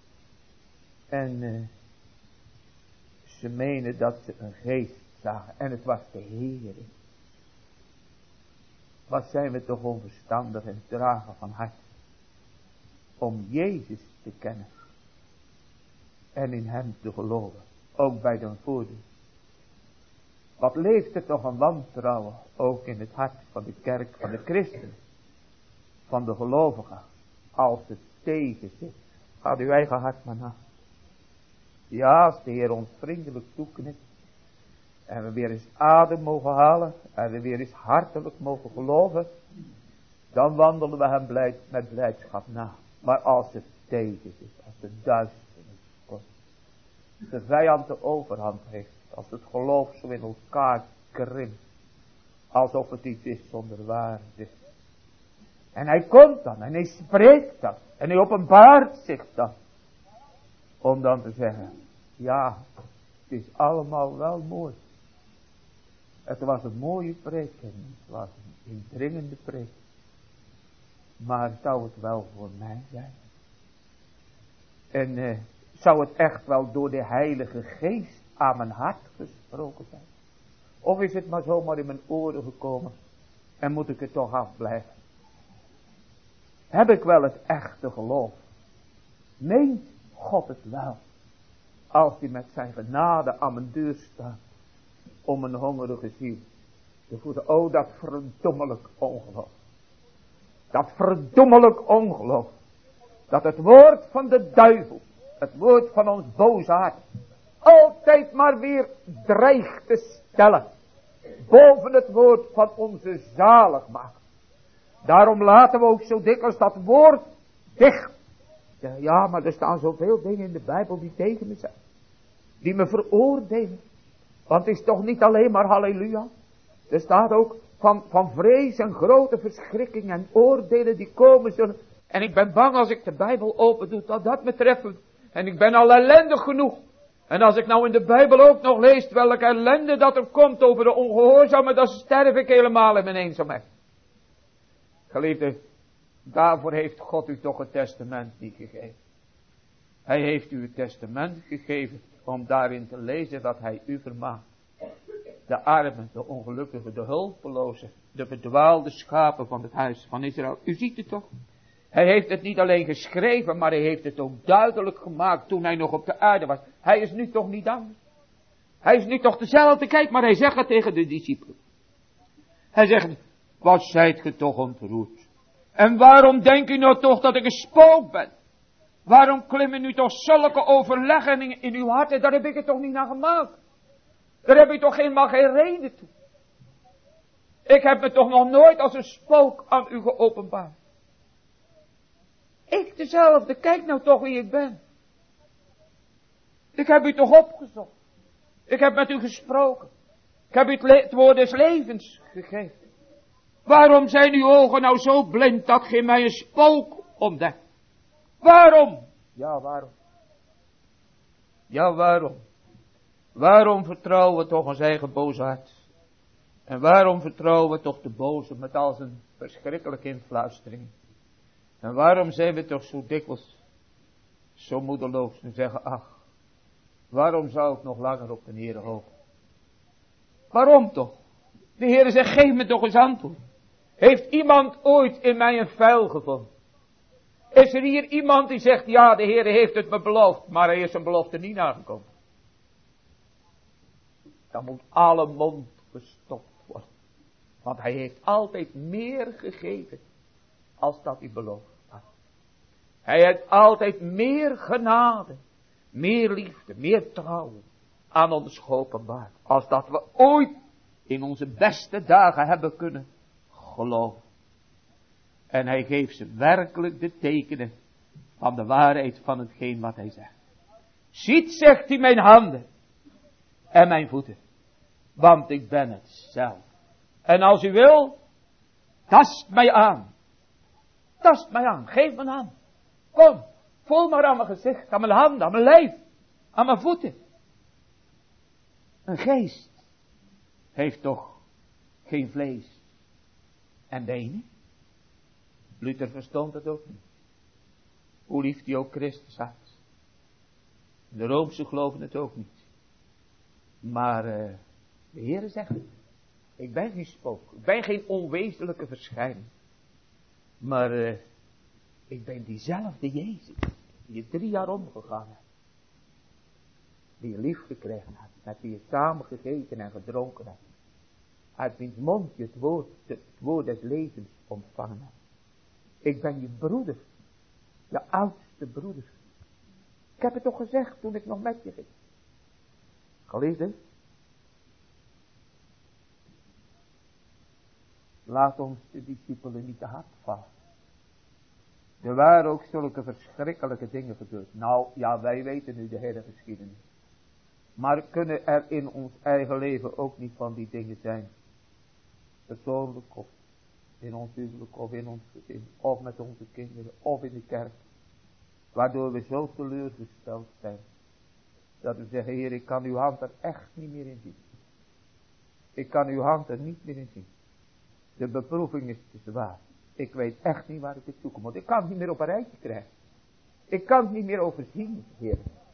En ze menen dat ze een geest zagen. En het was de Heer. Wat zijn we toch onverstandig en trager van hart. Om Jezus te kennen. En in hem te geloven. Ook bij de voordeel. Wat leeft er toch een wantrouwen. Ook in het hart van de kerk, van de christenen. Van de gelovigen. Als het tegen zit. Ga uw eigen hart maar na. Ja, als de Heer ons vriendelijk toeknikt. En we weer eens adem mogen halen. En we weer eens hartelijk mogen geloven. Dan wandelen we hem met blijdschap na. Maar als het tegen zit. Als de duisternis komt. De vijand de overhand heeft. Als het geloof zo in elkaar krimpt. Alsof het iets is zonder waarde. En hij komt dan. En hij spreekt dan. En hij openbaart zich dan. Om dan te zeggen. Ja, het is allemaal wel mooi. Het was een mooie preek. En het was een indringende preek. Maar zou het wel voor mij zijn? En zou het echt wel door de Heilige Geest aan mijn hart gesproken zijn? Of is het maar zomaar in mijn oren gekomen? En moet ik er toch afblijven? Heb ik wel het echte geloof? Meent God het wel? Als hij met zijn genade aan mijn deur staat. Om een hongerige ziel te voeden. Oh, dat verdommelijk ongeloof. Dat verdommelijk ongeloof. Dat het woord van de duivel. Het woord van ons boze hart. Altijd maar weer dreigt te stellen. Boven het woord van onze zaligmaker. Daarom laten we ook zo dikwijls dat woord dicht. Ja, maar er staan zoveel dingen in de Bijbel die tegen me zijn. Die me veroordelen. Want het is toch niet alleen maar halleluja. Er staat ook van vrees en grote verschrikking en oordelen die komen zullen. En ik ben bang als ik de Bijbel open doe dat me treffen. En ik ben al ellendig genoeg. En als ik nou in de Bijbel ook nog lees welke ellende dat er komt over de ongehoorzamen, dan sterf ik helemaal in mijn eenzaamheid. Geliefde, daarvoor heeft God u toch het testament niet gegeven. Hij heeft u het testament gegeven om daarin te lezen dat hij u vermaakt. De armen, de ongelukkigen, de hulpelozen, de verdwaalde schapen van het huis van Israël. U ziet het toch? Hij heeft het niet alleen geschreven, maar hij heeft het ook duidelijk gemaakt toen hij nog op de aarde was. Hij is nu toch niet anders. Hij is nu toch dezelfde. Kijk, maar hij zegt het tegen de discipelen. Hij zegt, wat zijt ge toch ontroerd? En waarom denkt u nou toch dat ik een spook ben? Waarom klimmen nu toch zulke overleggingen in uw hart? En daar heb ik het toch niet naar gemaakt. Daar heb ik toch helemaal geen reden toe. Ik heb me toch nog nooit als een spook aan u geopenbaard. Ik dezelfde, kijk nou toch wie ik ben. Ik heb u toch opgezocht. Ik heb met u gesproken. Ik heb u het woord des levens gegeven. Waarom zijn uw ogen nou zo blind dat gij mij een spook ontdekt? Waarom? Ja, waarom? Ja, waarom? Waarom vertrouwen we toch ons eigen boze hart? En waarom vertrouwen we toch de boze met al zijn verschrikkelijke influistering? En waarom zijn we toch zo dikwijls zo moedeloos en zeggen, ach, waarom zou ik nog langer op de Heere hopen? Waarom toch? De Heere zegt, geef me toch eens antwoord. Heeft iemand ooit in mij een vuil gevonden? Is er hier iemand die zegt, ja, de Heere heeft het me beloofd, maar hij is zijn belofte niet nagekomen? Dan moet alle mond gestopt worden. Want hij heeft altijd meer gegeven als dat hij beloofd had. Hij heeft altijd meer genade, meer liefde, meer trouw aan ons geopenbaard. Als dat we ooit in onze beste dagen hebben kunnen geloven. En hij geeft ze werkelijk de tekenen van de waarheid van hetgeen wat hij zegt. Ziet, zegt hij, mijn handen en mijn voeten, want ik ben het zelf. En als u wil, tast mij aan. Tast mij aan, geef me een hand. Kom, voel maar aan mijn gezicht, aan mijn handen, aan mijn lijf, aan mijn voeten. Een geest heeft toch geen vlees en benen? Luther verstond het ook niet. Hoe lief hij ook Christus had. De Roomse geloven het ook niet. Maar de Heere zegt het. Ik ben geen spook. Ik ben geen onwezenlijke verschijning. Maar ik ben diezelfde Jezus. Die je 3 jaar omgegaan hebt. Die je lief gekregen hebt. Met wie je samen gegeten en gedronken hebt. Uit wiens mond je het woord des levens ontvangen hebt. Ik ben je broeder. Je oudste broeder. Ik heb het toch gezegd toen ik nog met je ging. Geliefde. Laat ons de discipelen niet te hard vallen. Er waren ook zulke verschrikkelijke dingen gebeurd. Nou, ja, wij weten nu de hele geschiedenis. Maar kunnen er in ons eigen leven ook niet van die dingen zijn. Persoonlijk of in ons huwelijk of in ons gezin. Of met onze kinderen of in de kerk. Waardoor we zo teleurgesteld zijn. Dat we zeggen, Heer, ik kan uw hand er echt niet meer in zien. Ik kan uw hand er niet meer in zien. De beproeving is te zwaar. Ik weet echt niet waar ik het zoeken moet. Ik kan het niet meer op een rijtje krijgen. Ik kan het niet meer overzien, Heer.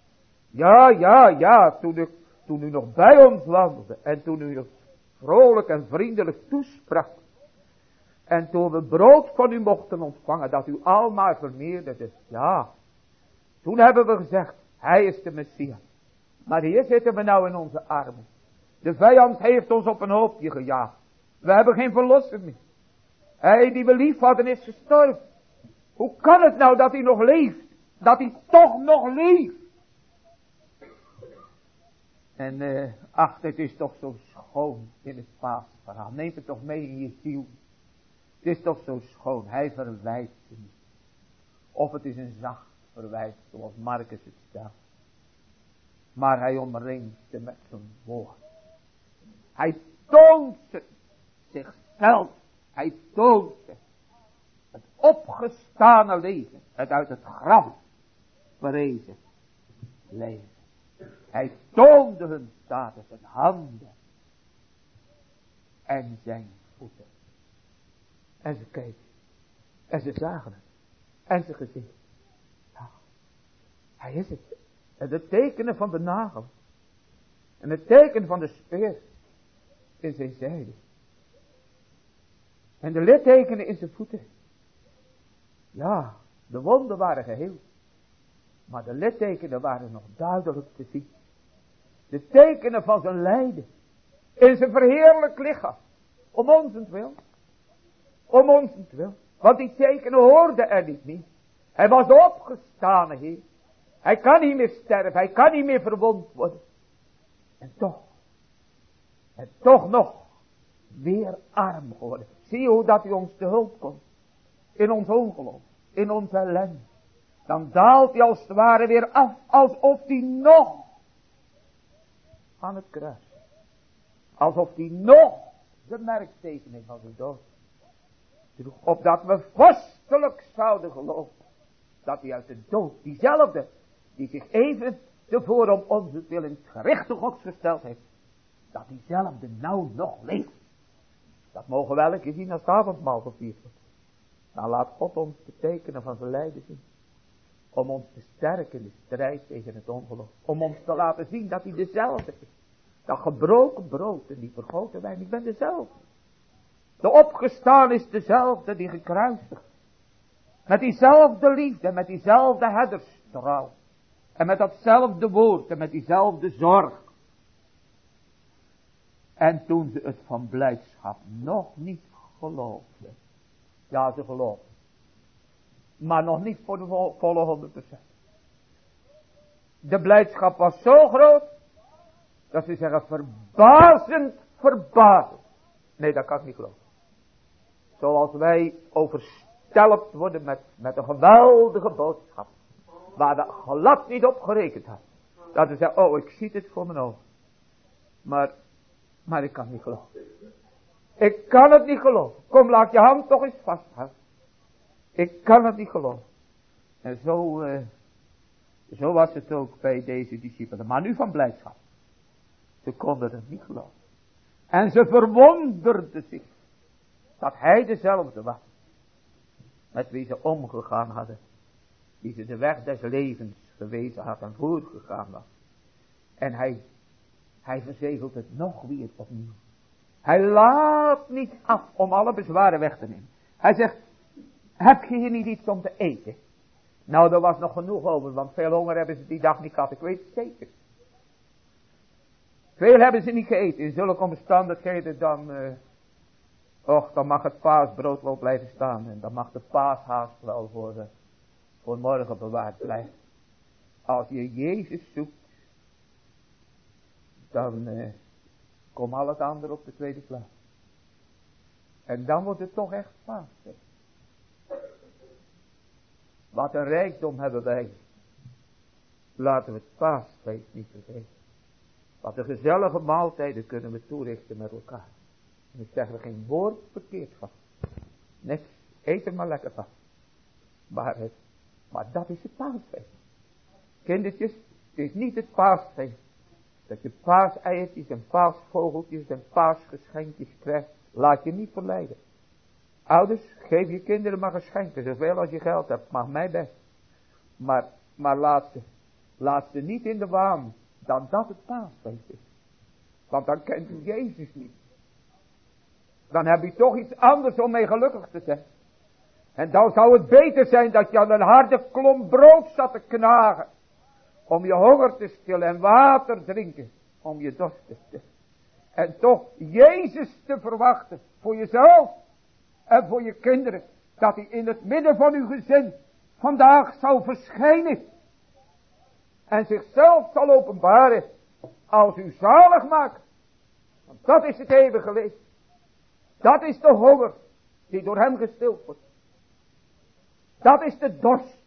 Ja, toen u nog bij ons wandelde. En toen u nog vrolijk en vriendelijk toesprak. En toen we brood van u mochten ontvangen. Dat u almaar vermeerderde. Ja. Toen hebben we gezegd. Hij is de Messias. Maar hier zitten we nou in onze armen. De vijand heeft ons op een hoopje gejaagd. We hebben geen verlosser meer. Hij die we lief hadden is gestorven. Hoe kan het nou dat hij nog leeft? Dat hij toch nog leeft? En ach, het is toch zo schoon in het paasverhaal. Neem het toch mee in je ziel. Het is toch zo schoon. Hij verwijt je niet. Of het is een zacht verwijt, zoals Marcus het stelt. Maar hij omringt ze met zijn woord. Hij toont ze zichzelf. Hij toont ze het opgestane leven. Het uit het graf verrezen leven. Hij toonde hun status, zijn handen en zijn voeten. En ze keken. En ze zagen het. En ze gezien. Ja, hij is het. En de tekenen van de nagel. En het teken van de speer in zijn zijde. En de littekenen in zijn voeten. Ja, de wonden waren geheel. Maar de littekenen waren nog duidelijk te zien. De tekenen van zijn lijden. In zijn verheerlijk lichaam. Om onzentwil. Om onzentwil. Want die tekenen hoorden er niet meer. Hij was opgestaan, Heer. Hij kan niet meer sterven. Hij kan niet meer verwond worden. En toch nog weer arm geworden. Zie je hoe dat hij ons te hulp komt. In ons ongeloof. In onze ellende. Dan daalt hij als het ware weer af. Alsof hij nog aan het kruis. Alsof hij nog de merktekening van zijn dood droeg. Opdat we vastelijk zouden geloven. Dat hij uit de dood, diezelfde, die zich even tevoren om ons wil in het gerichte Gods gesteld heeft. Dat diezelfde nou nog leeft. Dat mogen we elke keer zien als het avondmaal gevierd wordt. Dan laat God ons de tekenen van zijn lijden zien. Om ons te sterken in de strijd tegen het ongeloof. Om ons te laten zien dat hij dezelfde is. Dat gebroken brood en die vergoten wijn, ik ben dezelfde. De opgestaan is dezelfde die gekruisigd. Met diezelfde liefde, met diezelfde herderstrouw. En met datzelfde woord en met diezelfde zorg. En toen ze het van blijdschap nog niet geloofden. Ja, ze geloofden. Maar nog niet voor de volle 100%. De blijdschap was zo groot. Dat ze zeggen verbazend. Nee, dat kan ik niet geloven. Zoals wij overstelpt worden met een geweldige boodschap. waar we glad niet op gerekend hadden. Dat we zeggen, oh, ik zie het voor mijn ogen. Maar ik kan niet geloven. Ik kan het niet geloven. Kom, laat je hand toch eens vasthouden. Ik kan het niet geloven. En zo was het ook bij deze discipelen. Maar nu van blijdschap. Ze konden het niet geloven. En ze verwonderden zich dat hij dezelfde was. Met wie ze omgegaan hadden. Die ze de weg des levens gewezen had en voorgegaan was. En hij verzegelt het nog weer opnieuw. Hij laat niet af om alle bezwaren weg te nemen. Hij zegt, heb je hier niet iets om te eten? Nou, er was nog genoeg over, want veel honger hebben ze die dag niet gehad, ik weet het zeker. Veel hebben ze niet gegeten, in zulke omstandigheden dan mag het paasbrood wel blijven staan. En dan mag de paashaast wel voor morgen bewaard blijven. Als je Jezus zoekt, dan komt al het andere op de tweede plaats. En dan wordt het toch echt paas. Wat een rijkdom hebben wij. Laten we het paasfeest niet vergeten. Wat een gezellige maaltijden kunnen we toerichten met elkaar. En ik zeg er geen woord verkeerd van. Niks, eet er maar lekker van. Maar dat is het paasfeest. Kindertjes, het is niet het paasfeest. Dat je paaseiertjes en paasvogeltjes en paasgeschenkjes krijgt. Laat je niet verleiden. Ouders, geef je kinderen maar geschenken. Zoveel als je geld hebt, mag mij best. Maar laat ze niet in de waan dat het paasfeest is. Want dan kent u Jezus niet. Dan heb je toch iets anders om mee gelukkig te zijn. En dan zou het beter zijn dat je aan een harde klomp brood zat te knagen. Om je honger te stillen en water drinken. Om je dorst te stillen. En toch Jezus te verwachten. Voor jezelf. En voor je kinderen. Dat hij in het midden van uw gezin. Vandaag zal verschijnen. En zichzelf zal openbaren. Als u zalig maakt. Want dat is het eeuwige leven. Dat is de honger. Die door hem gestild wordt. Dat is de dorst.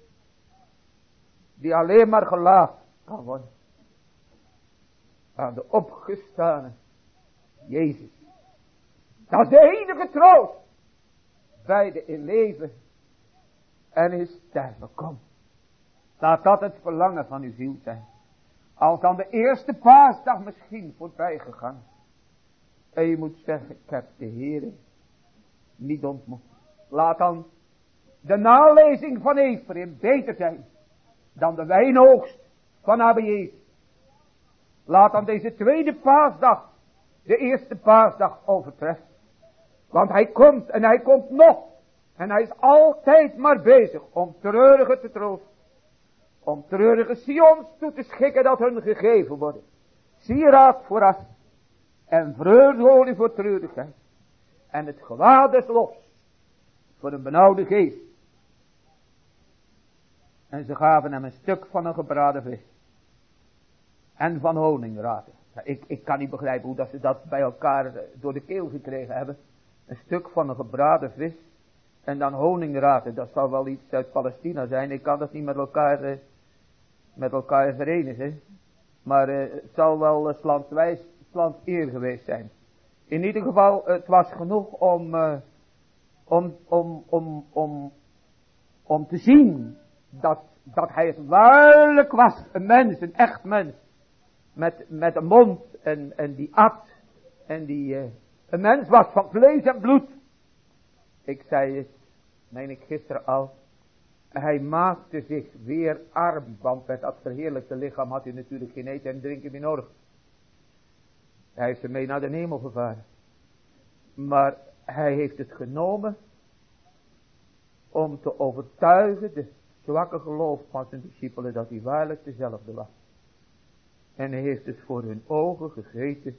Die alleen maar gelaagd kan worden. Aan de opgestane Jezus. Dat is de enige troost. Beide in leven en in sterven komt. Laat dat het verlangen van uw ziel zijn. Als dan de eerste paasdag misschien voorbij gegaan. En je moet zeggen, ik heb de Heere niet ontmoet. Laat dan de nalezing van Ephraim beter zijn dan de wijnoogst van Abba Jezus. Laat dan deze tweede paasdag de eerste paasdag overtreffen. Want hij komt en hij komt nog. En hij is altijd maar bezig om treurigen te troosten. Om treurige Sions toe te schikken dat hun gegeven worden. Sieraad voor as. En vreugdeolie voor treurigheid. En het gewaad des lofs voor een benauwde geest. En ze gaven hem een stuk van een gebraden vis. En van honingraten. Ik kan niet begrijpen hoe dat ze dat bij elkaar door de keel gekregen hebben. Een stuk van een gebraden vis. En dan honingraten. Dat zal wel iets uit Palestina zijn. Ik kan dat niet met elkaar verenigen. Maar het zal wel slands eer geweest zijn. In ieder geval, het was genoeg om te zien dat hij het waarlijk was. Een mens, een echt mens. Met een mond en die at. En die een mens was van vlees en bloed. Ik zei het, meen ik gisteren al. Hij maakte zich weer arm. Want met dat verheerlijkte lichaam had hij natuurlijk geen eten en drinken meer nodig. Hij heeft ze mee naar de hemel gevaren. Maar hij heeft het genomen om te overtuigen de zwakke geloof van zijn discipelen dat hij waarlijk dezelfde was. En hij heeft het voor hun ogen gegeten.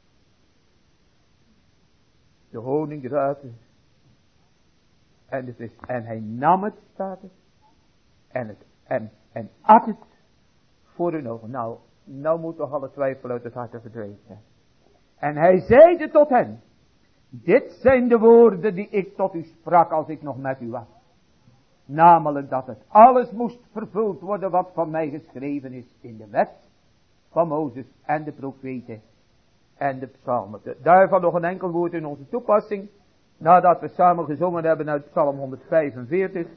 De honingraten. En de vis. En hij nam het, staat er. En at het voor hun ogen. Nou moet toch alle twijfel uit het hart verdwenen zijn. En hij zeide tot hen. Dit zijn de woorden die ik tot u sprak als ik nog met u was. Namelijk dat het alles moest vervuld worden wat van mij geschreven is in de wet van Mozes en de profeten en de psalmen. Daarvan nog een enkel woord in onze toepassing. Nadat we samen gezongen hebben uit Psalm 145.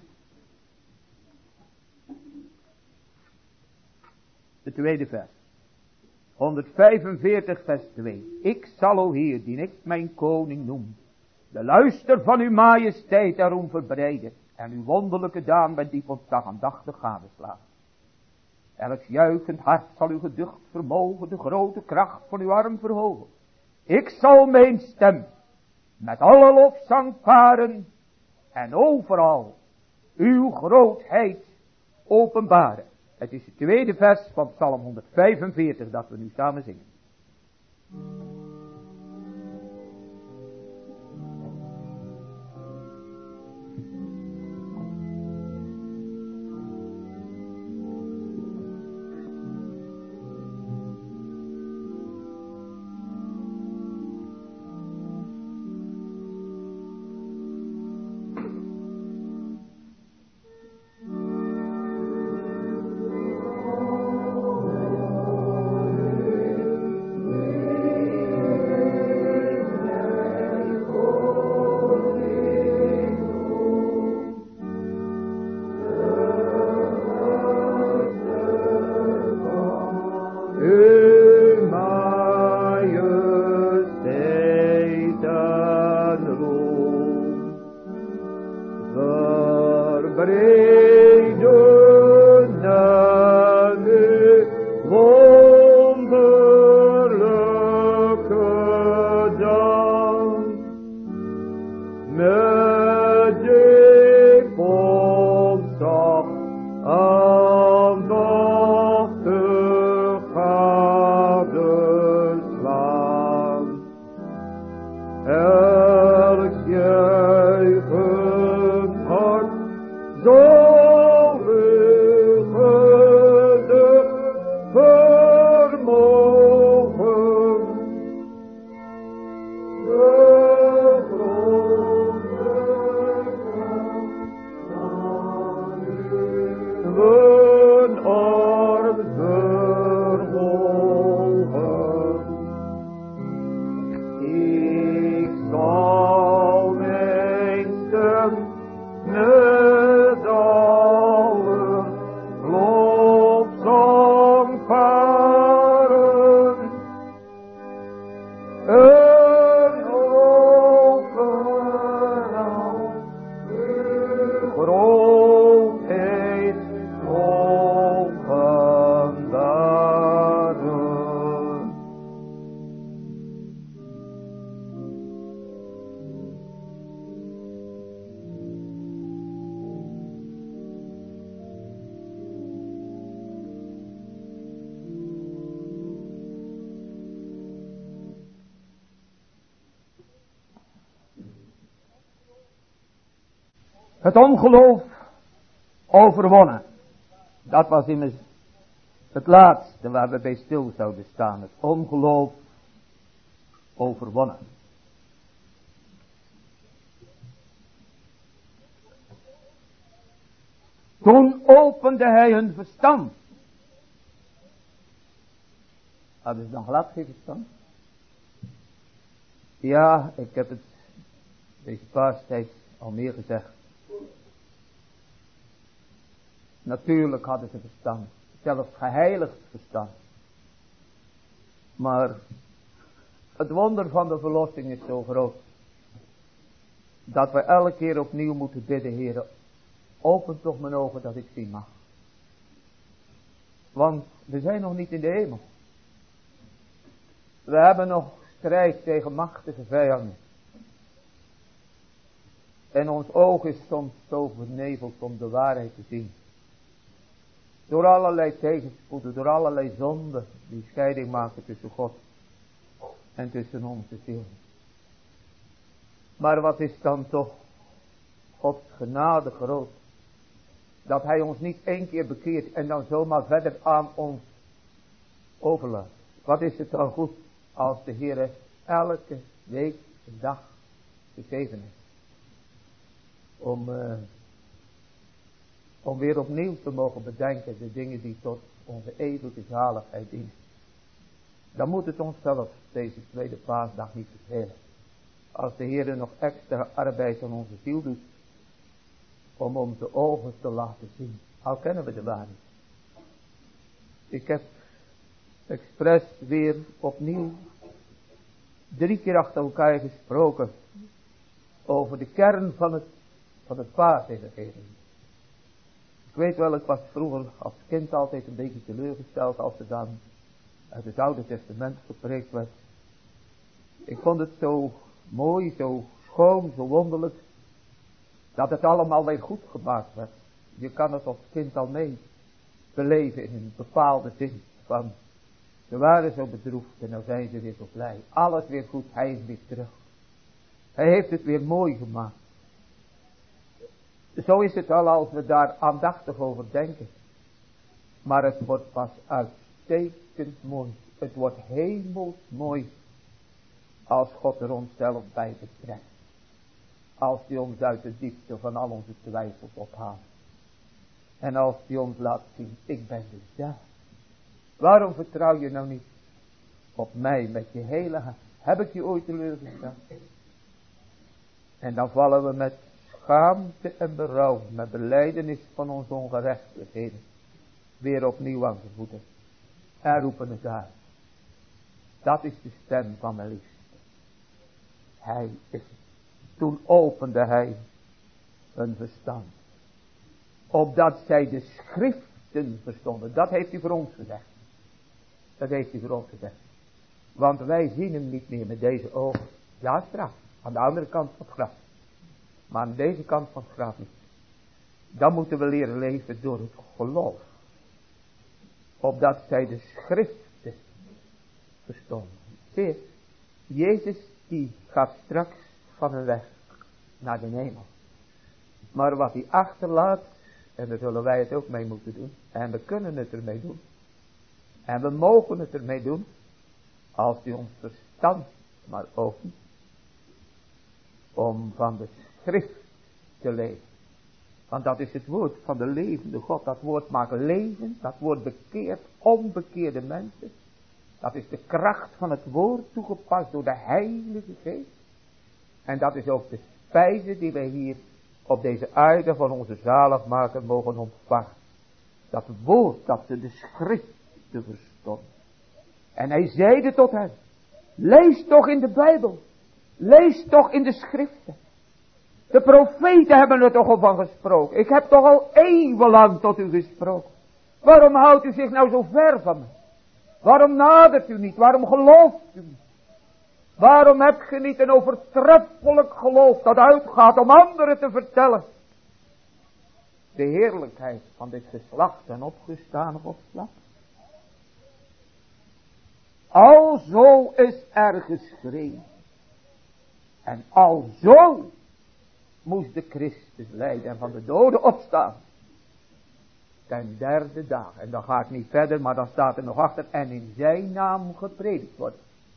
De tweede vers. 145 vers 2. Ik zal, o Heer, die ik mijn koning noem, de luister van uw majesteit daarom verbreiden en uw wonderlijke daan met die dag aandachtig gadeslaan. Elk juichend hart zal uw geducht vermogen, de grote kracht van uw arm verhogen. Ik zal mijn stem met alle lofzang paren en overal uw grootheid openbaren. Het is het tweede vers van Psalm 145 dat we nu samen zingen. Het ongeloof overwonnen. Dat was immers het laatste waar we bij stil zouden staan. Het ongeloof overwonnen. Toen opende hij hun verstand. Hadden ze dan glad geen verstand? Ja, ik heb het deze paastijd al meer gezegd. Natuurlijk hadden ze verstand. Zelfs geheiligd verstand. Maar het wonder van de verlossing is zo groot. Dat we elke keer opnieuw moeten bidden, Heer. Open toch mijn ogen dat ik zien mag. Want we zijn nog niet in de hemel. We hebben nog strijd tegen machtige vijanden. En ons oog is soms zo verneveld om de waarheid te zien. Door allerlei tegenspoeden, door allerlei zonden die scheiding maken tussen God en tussen onze ziel. Maar wat is dan toch Gods genade groot. Dat hij ons niet één keer bekeert en dan zomaar verder aan ons overlaat. Wat is het dan goed als de Heer elke week, dag gegeven is. Om Om weer opnieuw te mogen bedenken de dingen die tot onze eeuwige zaligheid dienen. Dan moet het ons zelfs deze tweede paasdag niet vervelen. Als de Heer nog extra arbeid aan onze ziel doet. Om onze ogen te laten zien. Al kennen we de waarheid. Ik heb expres weer opnieuw 3 keer achter elkaar gesproken. Over de kern van het paasevangelie. Ik weet wel, ik was vroeger als kind altijd een beetje teleurgesteld als er dan uit het Oude Testament gepreekt werd. Ik vond het zo mooi, zo schoon, zo wonderlijk, dat het allemaal weer goed gemaakt werd. Je kan het als kind al mee beleven in een bepaalde zin van, ze waren zo bedroefd en nou zijn ze weer zo blij. Alles weer goed, hij is weer terug. Hij heeft het weer mooi gemaakt. Zo is het wel als we daar aandachtig over denken. Maar het wordt pas uitstekend mooi. Het wordt hemels mooi. Als God er onszelf bij betrekt. Als hij ons uit de diepte van al onze twijfels ophaalt. En als hij ons laat zien, ik ben dus daar. Waarom vertrouw je nou niet op mij met je hele hart? Heb ik je ooit teleurgesteld? En dan vallen we met schaamte en berouw, met belijdenis van onze ongerechtigheden, weer opnieuw aan de voeten. En roepen het uit. Dat is de stem van mijn liefste. Hij is. Toen opende hij hun verstand. Opdat zij de schriften verstonden. Dat heeft hij voor ons gezegd. Dat heeft hij voor ons gezegd. Want wij zien hem niet meer met deze ogen. Ja, straks. Aan de andere kant van het graf. Maar aan deze kant van het graf niet. Dan moeten we leren leven door het geloof. Opdat zij de schriften verstonden. Zie je, Jezus die gaat straks van een weg naar de hemel. Maar wat hij achterlaat, en daar zullen wij het ook mee moeten doen. En we kunnen het ermee doen. En we mogen het ermee doen. Als hij ons verstand maar opent. Om van de schrift te leven. Want dat is het woord van de levende God. Dat woord maakt leven. Dat woord bekeert onbekeerde mensen. Dat is de kracht van het woord toegepast door de Heilige Geest. En dat is ook de spijze die wij hier op deze aarde van onze zaligmaker mogen ontvangen. Dat woord dat ze de schriften verstonden. En hij zeide tot hen. Lees toch in de Bijbel. Lees toch in de schriften. De profeten hebben er toch al van gesproken. Ik heb toch al eeuwenlang tot u gesproken. Waarom houdt u zich nou zo ver van me? Waarom nadert u niet? Waarom gelooft u niet? Waarom hebt u niet een overtreffelijk geloof dat uitgaat om anderen te vertellen? De heerlijkheid van dit geslacht en opgestaan opslag. Alzo is er geschreven. En alzo moest de Christus lijden en van de doden opstaan. Ten derde dag. En dan ga ik niet verder, maar dan staat er nog achter. En in zijn naam gepredikt wordt.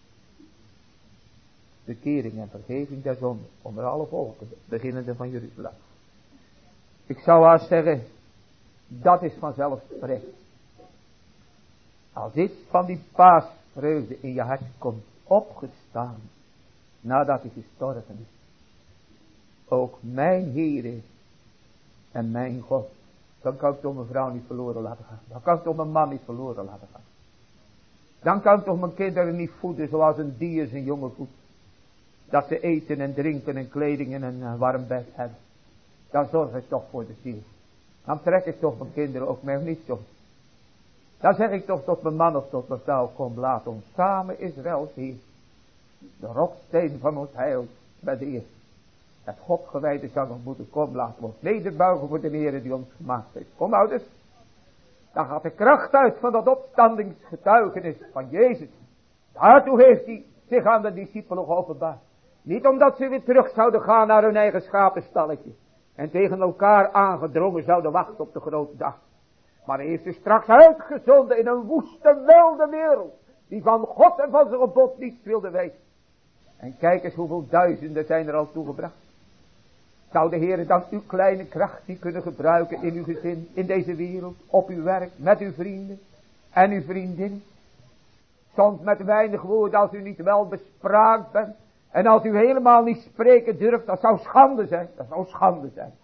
Bekering en vergeving der zonde. Onder alle volken. Beginnende van Jeruzalem. Ik zou haast zeggen. Dat is vanzelfsprekend. Als iets van die paasvreugde in je hart komt. Opgestaan. Nadat hij gestorven is. Ook mijn Heere. En mijn God. Dan kan ik toch mijn vrouw niet verloren laten gaan. Dan kan ik toch mijn man niet verloren laten gaan. Dan kan ik toch mijn kinderen niet voeden zoals een dier zijn jongen voedt. Dat ze eten en drinken en kleding en een warm bed hebben. Dan zorg ik toch voor de ziel. Dan trek ik toch mijn kinderen ook mee, niet zo. Dan zeg ik toch tot mijn man of tot mijn vrouw, kom laat ons samen Israël zien. De rotsteen van ons heil met de eer. Het God gewijde zal nog moeten komen, laten we ons nederbuigen voor de Heer die ons gemaakt heeft. Kom ouders, dan gaat de kracht uit van dat opstandingsgetuigenis van Jezus. Daartoe heeft hij zich aan de discipelen geopenbaard. Niet omdat ze weer terug zouden gaan naar hun eigen schapenstalletje. En tegen elkaar aangedrongen zouden wachten op de grote dag. Maar hij heeft ze straks uitgezonden in een woeste wilde wereld. Die van God en van zijn gebod niets wilde weten. En kijk eens hoeveel duizenden zijn er al toegebracht. Zou de Heer dan uw kleine kracht niet kunnen gebruiken in uw gezin, in deze wereld, op uw werk, met uw vrienden en uw vriendinnen? Soms met weinig woorden, als u niet wel bespraakt bent. En als u helemaal niet spreken durft, dat zou schande zijn. Dat zou schande zijn.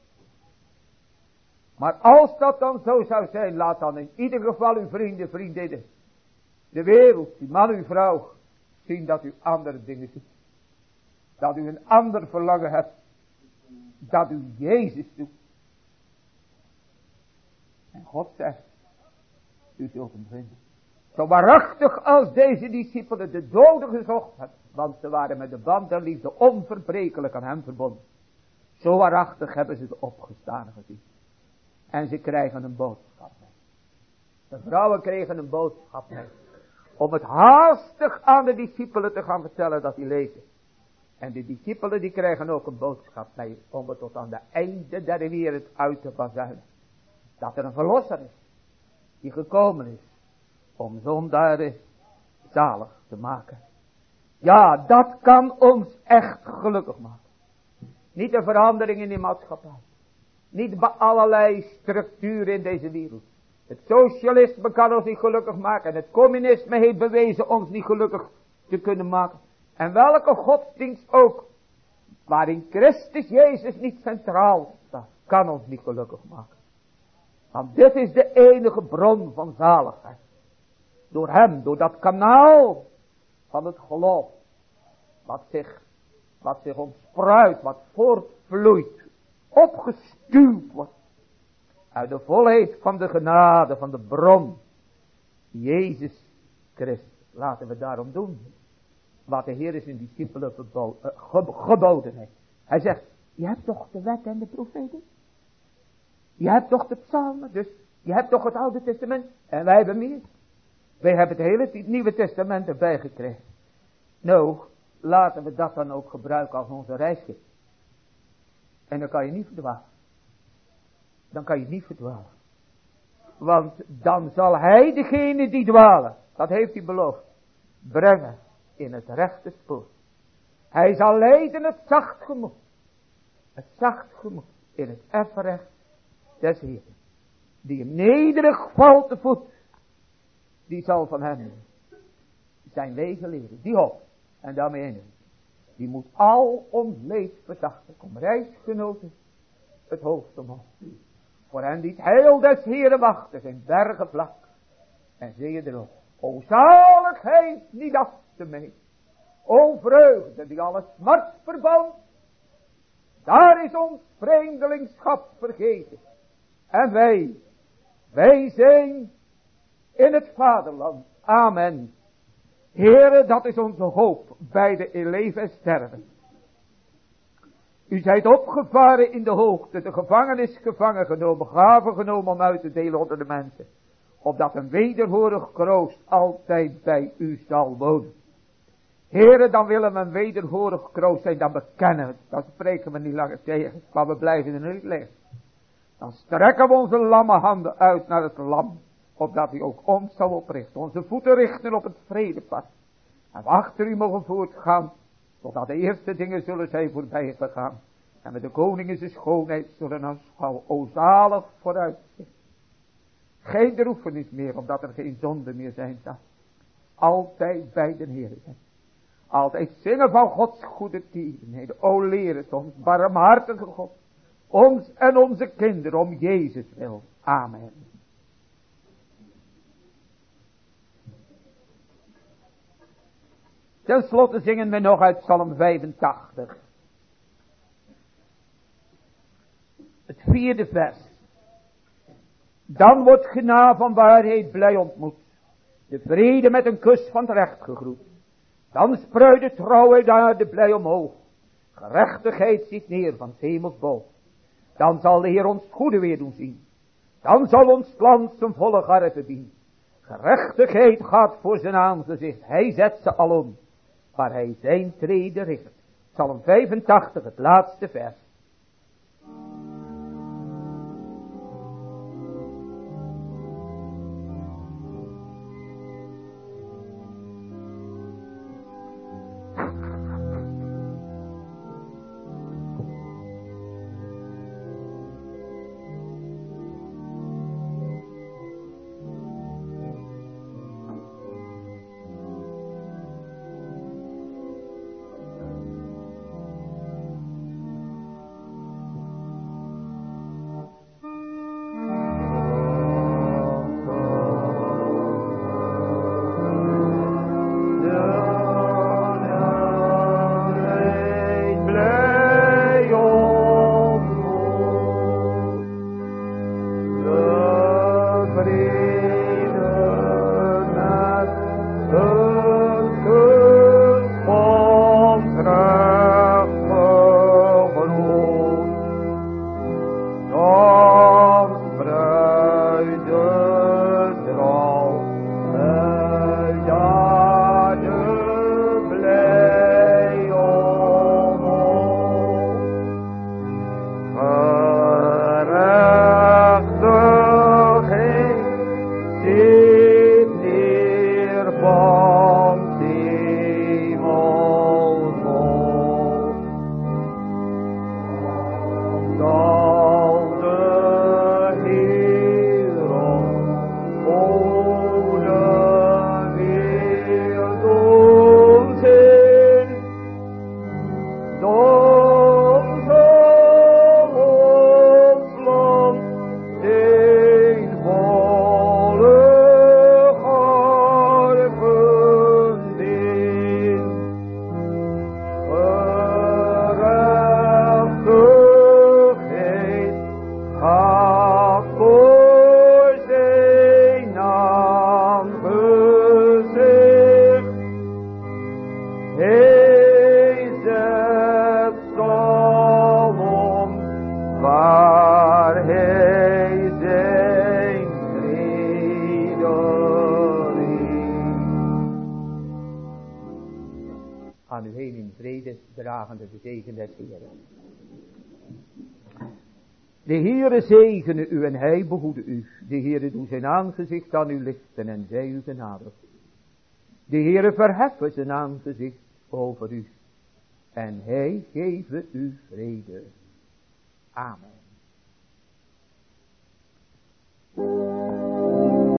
Maar als dat dan zo zou zijn, laat dan in ieder geval uw vrienden, vriendinnen, de wereld, uw man, uw vrouw, zien dat u andere dingen doet. Dat u een ander verlangen hebt. Dat u Jezus doet. En God zegt, u zult hem vinden. Zo waarachtig als deze discipelen de doden gezocht hebben. Want ze waren met de band der liefde onverbrekelijk aan hem verbonden. Zo waarachtig hebben ze de opgestane gezien. En ze krijgen een boodschap mee. De vrouwen kregen een boodschap mee. Om het haastig aan de discipelen te gaan vertellen dat hij leefde. En de discipelen die krijgen ook een boodschap mee. Om het tot aan de einde der wereld uit te bazuinen. Dat er een verlosser is. Die gekomen is. Om zondaren zalig te maken. Ja, dat kan ons echt gelukkig maken. Niet de verandering in die maatschappij. Niet bij allerlei structuren in deze wereld. Het socialisme kan ons niet gelukkig maken. En het communisme heeft bewezen ons niet gelukkig te kunnen maken. En welke godsdienst ook. Waarin Christus Jezus niet centraal staat. Kan ons niet gelukkig maken. Want dit is de enige bron van zaligheid. Door hem, door dat kanaal van het geloof. Wat zich ontspruit, wat voortvloeit. Opgestuwd wordt. Uit de volheid van de genade, van de bron. Jezus Christus. Laten we daarom doen. Wat de Heer zijn discipelen geboden heeft. Hij zegt, je hebt toch de wet en de profeten? Je hebt toch de psalmen, dus je hebt toch het Oude Testament? En wij hebben meer. Wij hebben het hele Nieuwe Testament erbij gekregen. Nou, laten we dat dan ook gebruiken als onze reisgids. En dan kan je niet verdwalen. Dan kan je niet verdwalen. Want dan zal hij degene die dwalen, dat heeft hij beloofd, brengen in het rechte spoor. Hij zal leiden het zacht gemoed. Het zacht gemoed in het effen recht des Heeren. Die hem nederig valt te voet. Die zal van hem zijn wegen leren. Die hoop. En daarmee in. Die moet al ons leed verzachten. Kom reisgenoten het hoofd omhoog. Voor hen die het heil des Heeren wachten. Zijn bergen vlak. En zeeën erop. O zaligheid niet af te meten. O vreugde die alle smart verbouwt. Daar is ons vreemdelingschap vergeten. En wij zijn in het vaderland. Amen. Heere, dat is onze hoop bij de leven en sterven. U zijt opgevaren in de hoogte, de gevangenis gevangen genomen, gaven genomen om uit te delen onder de mensen. Opdat een wederhorig kroost altijd bij u zal wonen. Heere, dan willen we een wederhorig kroost zijn, dan bekennen we het. Dan spreken we niet langer tegen, maar we blijven er niet liggen. Dan strekken we onze lamme handen uit naar het lam. Opdat hij ook ons zal oprichten. Onze voeten richten op het vredepad. En we achter u mogen voortgaan. Totdat de eerste dingen zullen zijn voorbij gegaan. En we de koning in zijn schoonheid zullen aanschouwen. O zalig vooruitzicht. Geen droefenis meer, omdat er geen zonde meer zijn zal. Altijd bij de Heer zijn. Altijd zingen van Gods goede tierenheden. O leer het ons, barmhartige God. Ons en onze kinderen om Jezus wil. Amen. Ten slotte zingen we nog uit Psalm 85. Het 4e vers. Dan wordt genade van waarheid blij ontmoet. De vrede met een kus van het recht gegroet. Dan spruit de trouw uit aarde blij omhoog. Gerechtigheid ziet neer van 's hemels boog. Dan zal de Heer ons goede weer doen zien. Dan zal ons land zijn volle garre verdienen. Gerechtigheid gaat voor zijn aangezicht. Hij zet ze alom. Waar hij zijn treden richt. Psalm 85, het laatste vers. in vrede dragende de zegen des Heeren. De Heere zegene u en hij behoede u. De Heere doe zijn aangezicht aan u lichten en zij u genadig. De Heere verheffen zijn aangezicht over u en hij geven u vrede. Amen.